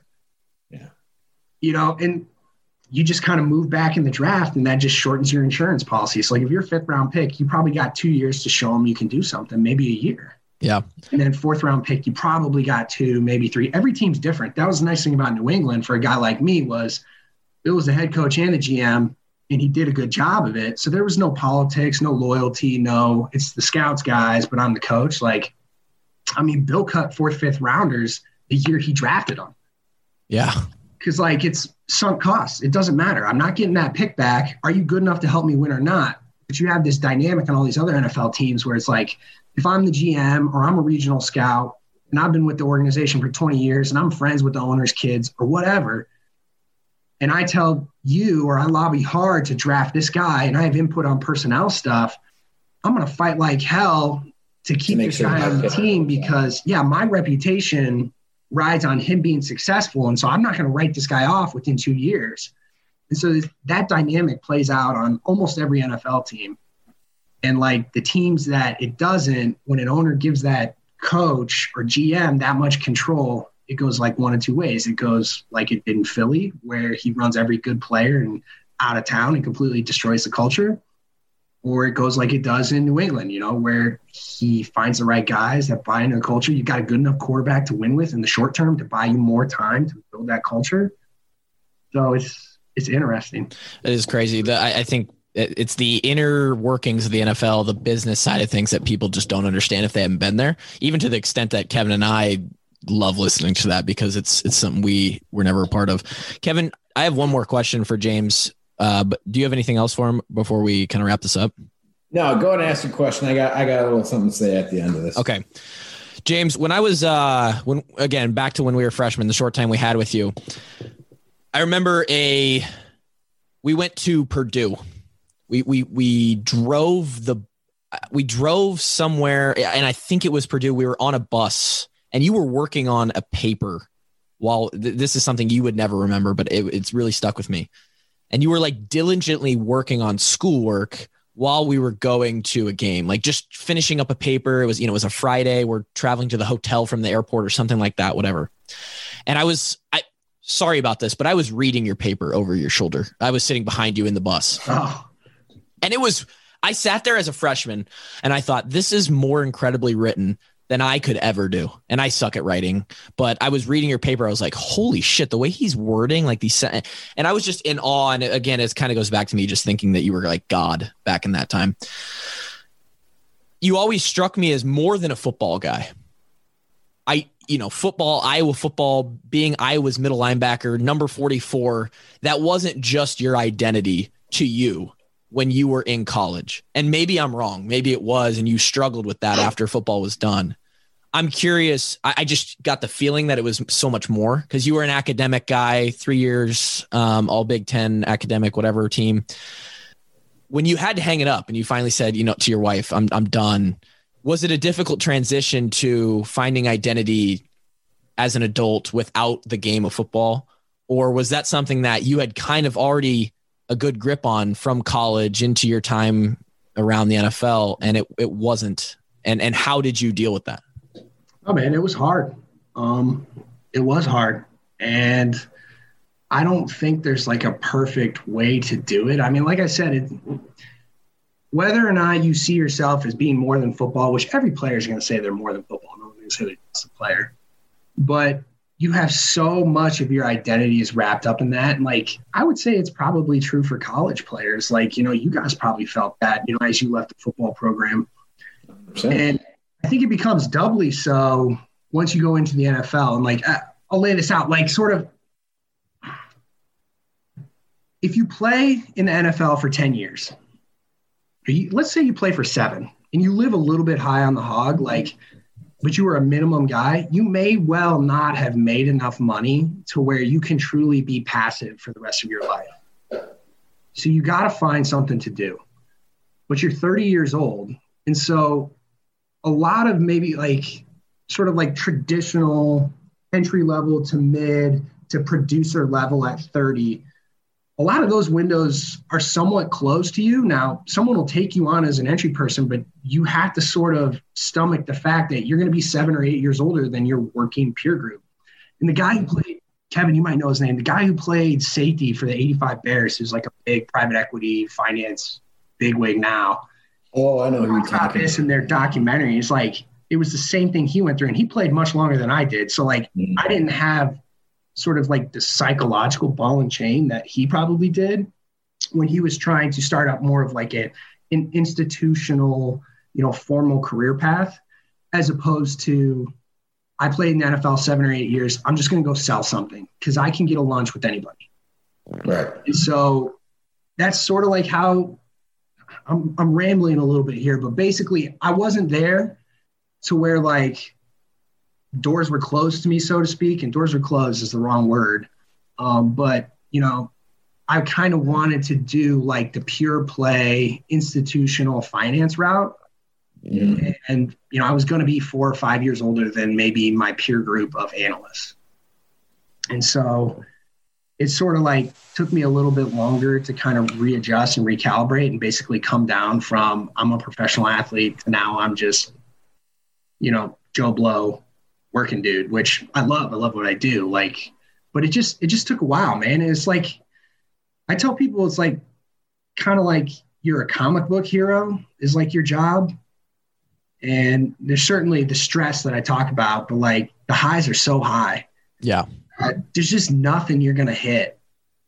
Yeah. And you just kind of move back in the draft and that just shortens your insurance policy. So like if you're a 5th-round pick, you probably got 2 years to show them you can do something, maybe a year. Yeah. And then 4th-round pick, you probably got 2, maybe 3. Every team's different. That was the nice thing about New England for a guy like me was Bill was the head coach and the GM, and he did a good job of it. So there was no politics, no loyalty, it's the scouts guys, but I'm the coach. Like, I mean, Bill cut 4th, 5th rounders the year he drafted them. Yeah. Because, like, it's sunk costs. It doesn't matter. I'm not getting that pick back. Are you good enough to help me win or not? But you have this dynamic on all these other NFL teams where it's like, if I'm the GM or I'm a regional scout and I've been with the organization for 20 years and I'm friends with the owner's kids or whatever, and I tell you or I lobby hard to draft this guy and I have input on personnel stuff, I'm going to fight like hell to keep this guy on the team because, my reputation rides on him being successful. And so I'm not going to write this guy off within 2 years. And so that dynamic plays out on almost every NFL team. And like the teams that it doesn't, when an owner gives that coach or GM that much control, it goes like one of two ways. It goes like it did in Philly, where he runs every good player and out of town and completely destroys the culture. Or it goes like it does in New England, where he finds the right guys that buy into the culture. You got a good enough quarterback to win with in the short term to buy you more time to build that culture. So it's interesting. It is crazy. I think it's the inner workings of the NFL, the business side of things that people just don't understand if they haven't been there, even to the extent that Kevin and I love listening to that because it's something we were never a part of. Kevin, I have one more question for James. But do you have anything else for him before we kind of wrap this up? No, go ahead and ask your question. I got a little something to say at the end of this. Okay. James, when I was, back to when we were freshmen, the short time we had with you, I remember we went to Purdue. We drove somewhere, and I think it was Purdue. We were on a bus, and you were working on a paper while this is something you would never remember, but it's really stuck with me. And you were like diligently working on schoolwork while we were going to a game, like just finishing up a paper. It was, it was a Friday. We're traveling to the hotel from the airport or something like that, whatever. And sorry about this, but I was reading your paper over your shoulder. I was sitting behind you in the bus. Oh. And I sat there as a freshman and I thought, this is more incredibly written than I could ever do. And I suck at writing, but I was reading your paper. I was like, holy shit, the way he's wording like these sentences. And I was just in awe. And again, it kind of goes back to me just thinking that you were like God back in that time. You always struck me as more than a football guy. Football, Iowa football, being Iowa's middle linebacker, number 44, that wasn't just your identity to you when you were in college. And maybe I'm wrong. Maybe it was, and you struggled with that after football was done. I'm curious. I just got the feeling that it was so much more because you were an academic guy, 3 years, all Big Ten academic, whatever team. When you had to hang it up and you finally said, to your wife, I'm done. Was it a difficult transition to finding identity as an adult without the game of football? Or was that something that you had kind of already a good grip on from college into your time around the NFL, and it wasn't? And how did you deal with that? Oh man, it was hard. It was hard. And I don't think there's like a perfect way to do it. I mean, like I said, whether or not you see yourself as being more than football, which every player is going to say they're more than football. No one's going to say they're just a player. But you have so much of your identity is wrapped up in that. And like, I would say it's probably true for college players. Like, you guys probably felt that, as you left the football program. 100%. And I think it becomes doubly so once you go into the NFL. And like, I'll lay this out, like sort of, if you play in the NFL for 10 years, let's say you play for 7 and you live a little bit high on the hog, but you were a minimum guy, you may well not have made enough money to where you can truly be passive for the rest of your life. So you got to find something to do. But you're 30 years old. And so a lot of maybe sort of traditional entry level to mid to producer level at 30, a lot of those windows are somewhat closed to you. Now, someone will take you on as an entry person, but you have to sort of stomach the fact that you're going to be 7 or 8 years older than your working peer group. And the guy who played, Kevin, you might know his name, the guy who played safety for the 85 Bears, who's like a big private equity finance bigwig now. Oh, I know who you're talking about. This in their documentary. It's like, it was the same thing he went through, and he played much longer than I did. So I didn't have sort of the psychological ball and chain that he probably did when he was trying to start up more of an institutional, formal career path, as opposed to, I played in the NFL 7 or 8 years. I'm just going to go sell something because I can get a lunch with anybody. Right. And so that's sort of how I'm rambling a little bit here, but basically I wasn't there to where doors were closed to me, so to speak, and doors were closed is the wrong word. But, I kind of wanted to do the pure play institutional finance route. Mm-hmm. And, I was going to be 4 or 5 years older than maybe my peer group of analysts. And so it sort of took me a little bit longer to kind of readjust and recalibrate and basically come down from I'm a professional athlete to now I'm just, Joe Blow working dude, which I love what I do. But it just took a while, man. And it's I tell people it's kind of you're a comic book hero is your job. And there's certainly the stress that I talk about, but the highs are so high. Yeah. There's just nothing you're going to hit.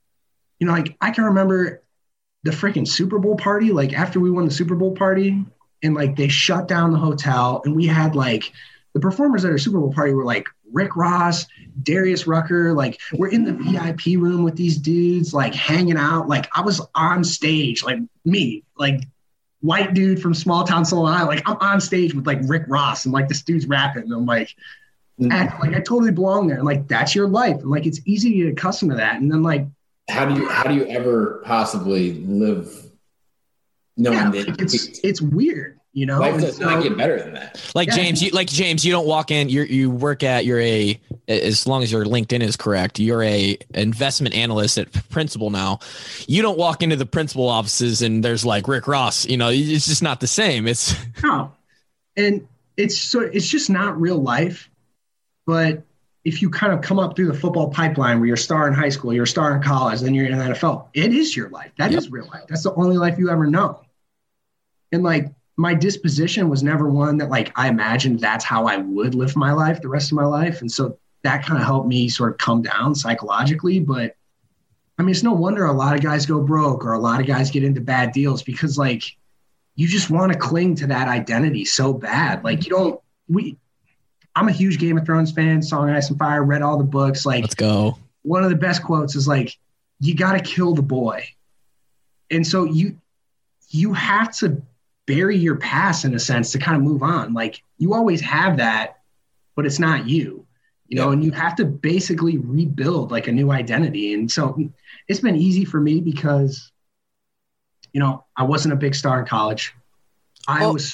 I can remember the freaking Super Bowl party, after we won the Super Bowl party and they shut down the hotel and we had the performers at our Super Bowl party were like Rick Ross, Darius Rucker. Like, we're in the VIP room with these dudes, like hanging out. Like, I was on stage, like me, like white dude from small town Solana. Like, I'm on stage with like Rick Ross, and like this dude's rapping. And I'm like, like I totally belong there. And like, that's your life. And like, it's easy to get accustomed to that. And then like, how do you ever possibly live knowing that it's weird? You know, life does not get better than that. Like James, you don't walk in. You work at as long as your LinkedIn is correct, you're a investment analyst at Principal now. You don't walk into the principal offices and there's like Rick Ross. You know, it's just not the same. It's no, and it's just not real life. But if you kind of come up through the football pipeline where you're a star in high school, you're a star in college, then you're in the NFL, it is your life. That is real life. That's the only life you ever know. And like, my disposition was never one that like I imagined that's how I would live my life the rest of my life. And so that kind of helped me sort of come down psychologically. But I mean, it's no wonder a lot of guys go broke or a lot of guys get into bad deals, because like you just want to cling to that identity so bad. Like I'm a huge Game of Thrones fan, Song of Ice and Fire, read all the books. Like, let's go. One of the best quotes is like, you got to kill the boy. And so you have to bury your past in a sense to kind of move on. Like, you always have that, but it's not you know, and you have to basically rebuild like a new identity. And so it's been easy for me because, you know, I wasn't a big star in college. The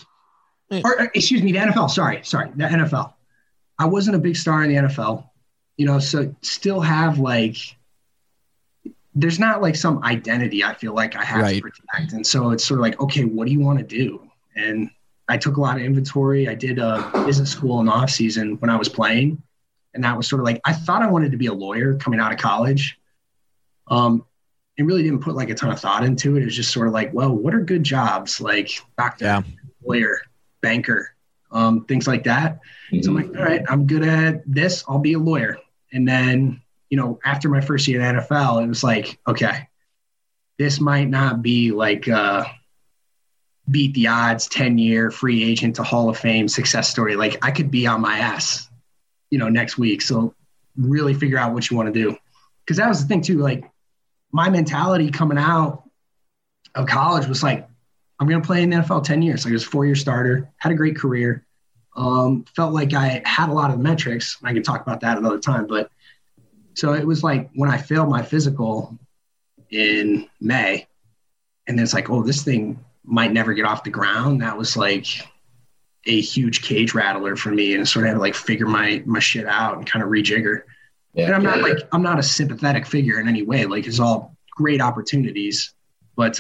NFL. Sorry, the NFL. I wasn't a big star in the NFL, you know, so still have like, there's not like some identity I feel like I have to protect. And so it's sort of like, okay, what do you want to do? And I took a lot of inventory. I did a business school in the off season when I was playing. And that was sort of like, I thought I wanted to be a lawyer coming out of college. And really didn't put like a ton of thought into it. It was just sort of like, well, what are good jobs? Like doctor, lawyer, banker, things like that. Mm-hmm. So I'm like, all right, I'm good at this. I'll be a lawyer. And then, you know, after my first year in the NFL, it was like, okay, this might not be like beat the odds 10-year free agent to Hall of Fame success story. Like, I could be on my ass, you know, next week. So really figure out what you want to do. Because that was the thing too. Like, my mentality coming out of college was like, I'm going to play in the NFL 10 years. Like, I was a 4-year starter, had a great career. Felt like I had a lot of metrics. I can talk about that another time, but so it was like when I failed my physical in May, and then it's like, oh, this thing might never get off the ground. That was like a huge cage rattler for me, and I sort of had to like figure my shit out and kind of rejigger. Yeah, and I'm not a sympathetic figure in any way. Like, it's all great opportunities, but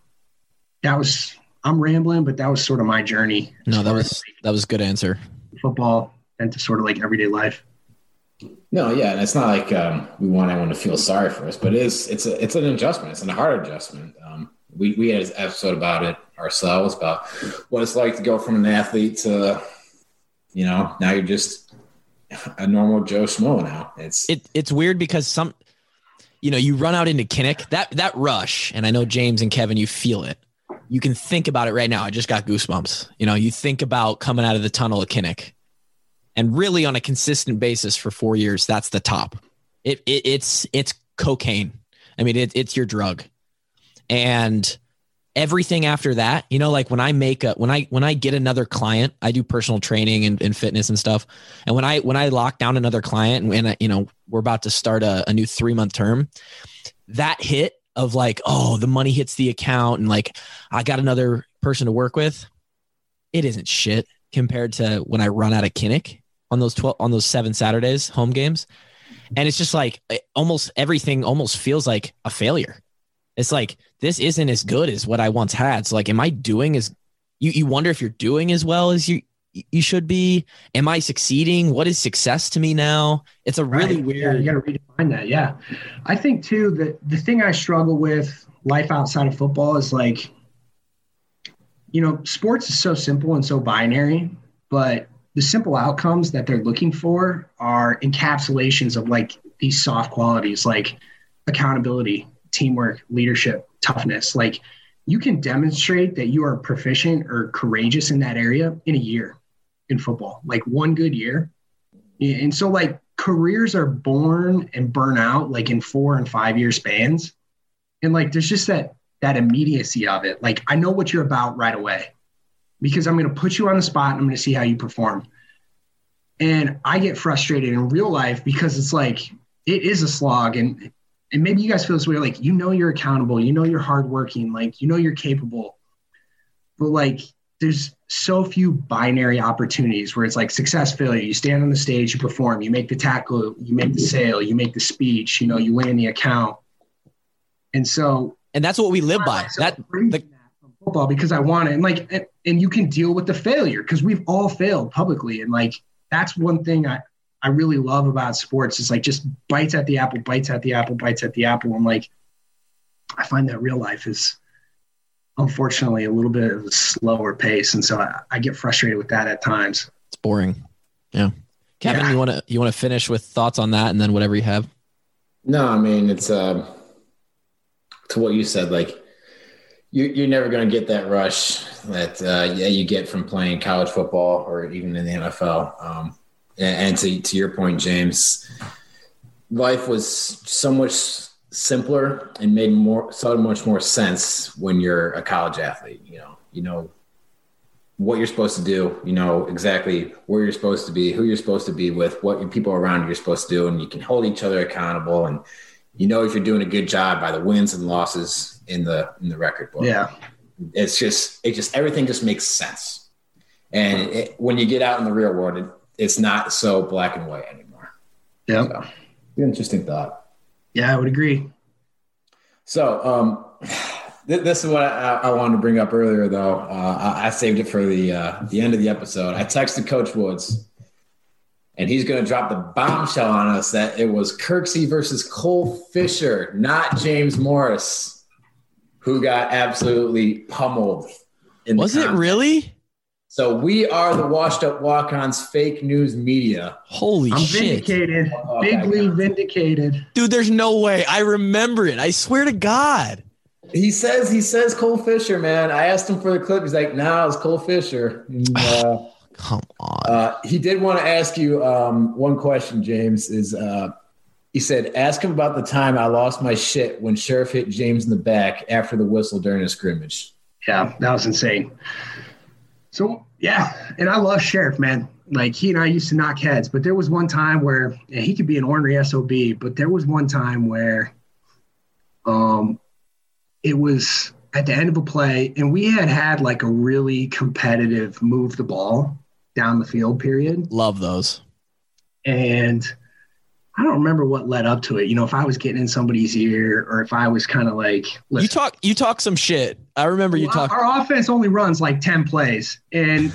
I'm rambling, but that was sort of my journey. No, that was a good answer. Football and to sort of like everyday life. No, yeah, and it's not like we want anyone to feel sorry for us, but it's an adjustment. It's a hard adjustment. We had an episode about it ourselves, about what it's like to go from an athlete to, you know, now you're just a normal Joe Schmo now. It's weird because you run out into Kinnick, that rush, and I know James and Kevin, you feel it. You can think about it right now. I just got goosebumps. You know, you think about coming out of the tunnel of Kinnick. And really on a consistent basis for 4 years, that's the top. It's cocaine. I mean, it's your drug. And everything after that, you know, like when I get another client, I do personal training and fitness and stuff. And when I lock down another client and you know, we're about to start a new 3-month term, that hit of like, oh, the money hits the account and like, I got another person to work with. It isn't shit compared to when I run out of Kinnick on those 7 Saturdays, home games. And it's just like almost everything almost feels like a failure. It's like, this isn't as good as what I once had. So like, am I doing as you wonder if you're doing as well as you should be? Am I succeeding? What is success to me now? It's a really weird. Yeah, you got to redefine that. Yeah. I think too, that the thing I struggle with life outside of football is like, you know, sports is so simple and so binary, but the simple outcomes that they're looking for are encapsulations of like these soft qualities, like accountability, teamwork, leadership, toughness. Like, you can demonstrate that you are proficient or courageous in that area in a year. in football, like one good year. And so like careers are born and burn out like in 4 and 5 year spans. And like, there's just that immediacy of it. Like, I know what you're about right away because I'm going to put you on the spot and I'm going to see how you perform. And I get frustrated in real life because it's like, it is a slog. And maybe you guys feel this way, like, you're accountable, you're hardworking, like, you're capable, but like, there's so few binary opportunities where it's like success, failure. You stand on the stage, you perform, you make the tackle, you make the sale, you make the speech, you land the account. And that's what we live by. That from football because I want it. And like, and you can deal with the failure because we've all failed publicly. And like, that's one thing I really love about sports is like just bites at the apple. I'm like, I find that real life is unfortunately a little bit of a slower pace. And so I get frustrated with that at times. It's boring. Yeah. Kevin, you want to finish with thoughts on that and then whatever you have? No, I mean, it's to what you said, like you're never going to get that rush that you get from playing college football or even in the NFL. And to your point, James, life was so much simpler and made so much more sense when you're a college athlete. You know what you're supposed to do, exactly where you're supposed to be, who you're supposed to be with, what your people around you're supposed to do, and you can hold each other accountable. And if you're doing a good job by the wins and losses in the record book. Yeah, it's just everything just makes sense. And when you get out in the real world, it's not so black and white anymore. Yeah, so, interesting thought. Yeah, I would agree. So this is what I wanted to bring up earlier, though. I saved it for the end of the episode. I texted Coach Woods, and he's going to drop the bombshell on us that it was Kirksey versus Cole Fisher, not James Morris, who got absolutely pummeled. Was it really? So we are the washed up walk-ons fake news media. Holy shit. Vindicated. Bigly vindicated. Dude, there's no way. I remember it. I swear to God. He says Cole Fisher, man. I asked him for the clip. He's like, nah, it's Cole Fisher. And, come on. He did want to ask you one question, James, he said, ask him about the time I lost my shit when Sheriff hit James in the back after the whistle during a scrimmage. Yeah, that was insane. So, yeah, and I love Sheriff, man. Like, he and I used to knock heads, but there was one time where he could be an ornery SOB, but there was one time where it was at the end of a play, and we had like a really competitive move the ball down the field period. Love those. And I don't remember what led up to it. If I was getting in somebody's ear or if I was kind of like, listen, you talk some shit. I remember you talk. Our offense only runs like 10 plays, and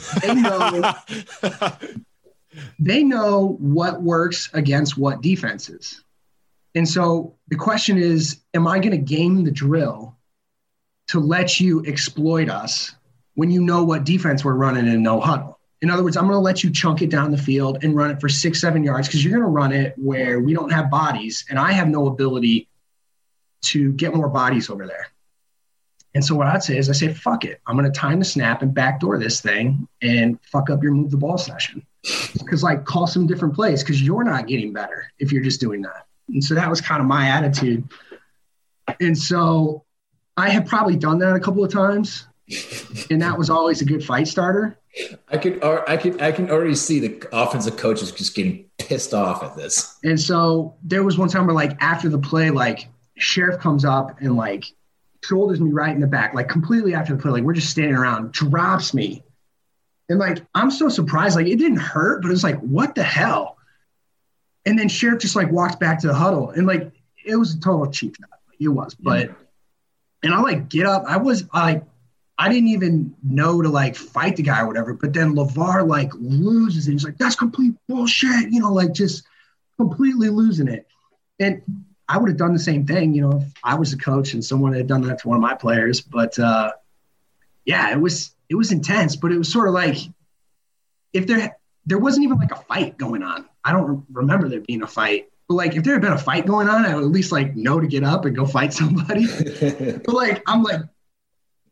they know what works against what defenses. And so the question is, am I going to game the drill to let you exploit us when you know what defense we're running in no huddle? In other words, I'm going to let you chunk it down the field and run it for 6-7 yards because you're going to run it where we don't have bodies, and I have no ability to get more bodies over there. And so what I'd say is I say, fuck it. I'm going to time the snap and backdoor this thing and fuck up your move the ball session. Because, like, call some different plays because you're not getting better if you're just doing that. And so that was kind of my attitude. And so I had probably done that a couple of times, and that was always a good fight starter. I can already see the offensive coaches just getting pissed off at this. And so there was one time where, like, after the play, like, Sheriff comes up and, like, shoulders me right in the back, like, completely after the play, like, we're just standing around, drops me. And, like, I'm so surprised. Like, it didn't hurt, but it was like, what the hell? And then Sheriff just, like, walks back to the huddle. And, like, it was a total cheap shot. It was. But – and I, like, get up. I didn't even know to, like, fight the guy or whatever. But then LeVar, like, loses it. He's like, that's complete bullshit, like, just completely losing it. And I would have done the same thing, if I was a coach and someone had done that to one of my players. But, yeah, it was intense. But it was sort of like if there wasn't even, like, a fight going on. I don't remember there being a fight. But, like, if there had been a fight going on, I would at least, like, know to get up and go fight somebody. But, like, I'm like,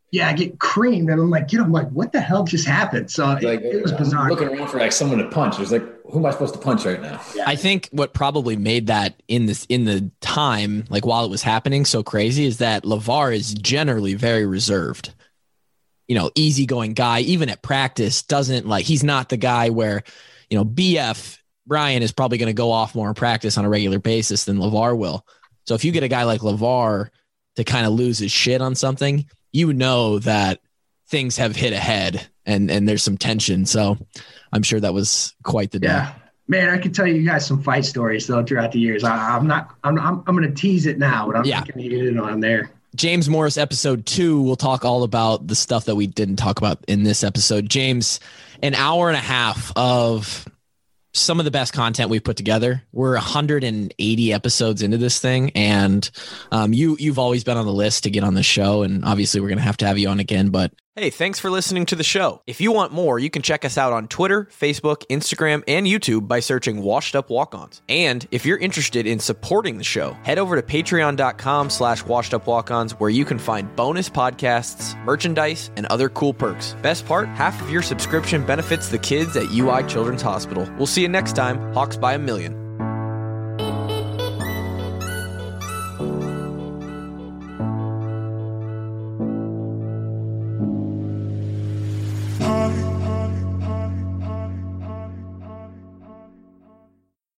Yeah, I get creamed, and I'm like, what the hell just happened? So it was bizarre. I'm looking around for like someone to punch. It's like, who am I supposed to punch right now? Yeah. I think what probably made that in the time, like while it was happening, so crazy is that LeVar is generally very reserved. Easygoing guy, even at practice, he's not the guy where, BF Brian is probably going to go off more in practice on a regular basis than LeVar will. So if you get a guy like LeVar to kind of lose his shit on something, that things have hit ahead and there's some tension. So I'm sure that was quite the day. Yeah, man, I could tell you guys some fight stories though throughout the years. I'm going to tease it now, but I'm not going to get it on there. James Morris, episode 2, we'll talk all about the stuff that we didn't talk about in this episode. James, an hour and a half of some of the best content we've put together. We're 180 episodes into this thing, and you've always been on the list to get on the show, and obviously we're going to have you on again. But hey, thanks for listening to the show. If you want more, you can check us out on Twitter, Facebook, Instagram, and YouTube by searching Washed Up Walk-Ons. And if you're interested in supporting the show, head over to patreon.com/washedupwalk-ons, where you can find bonus podcasts, merchandise, and other cool perks. Best part, half of your subscription benefits the kids at UI Children's Hospital. We'll see you next time. Hawks by a million.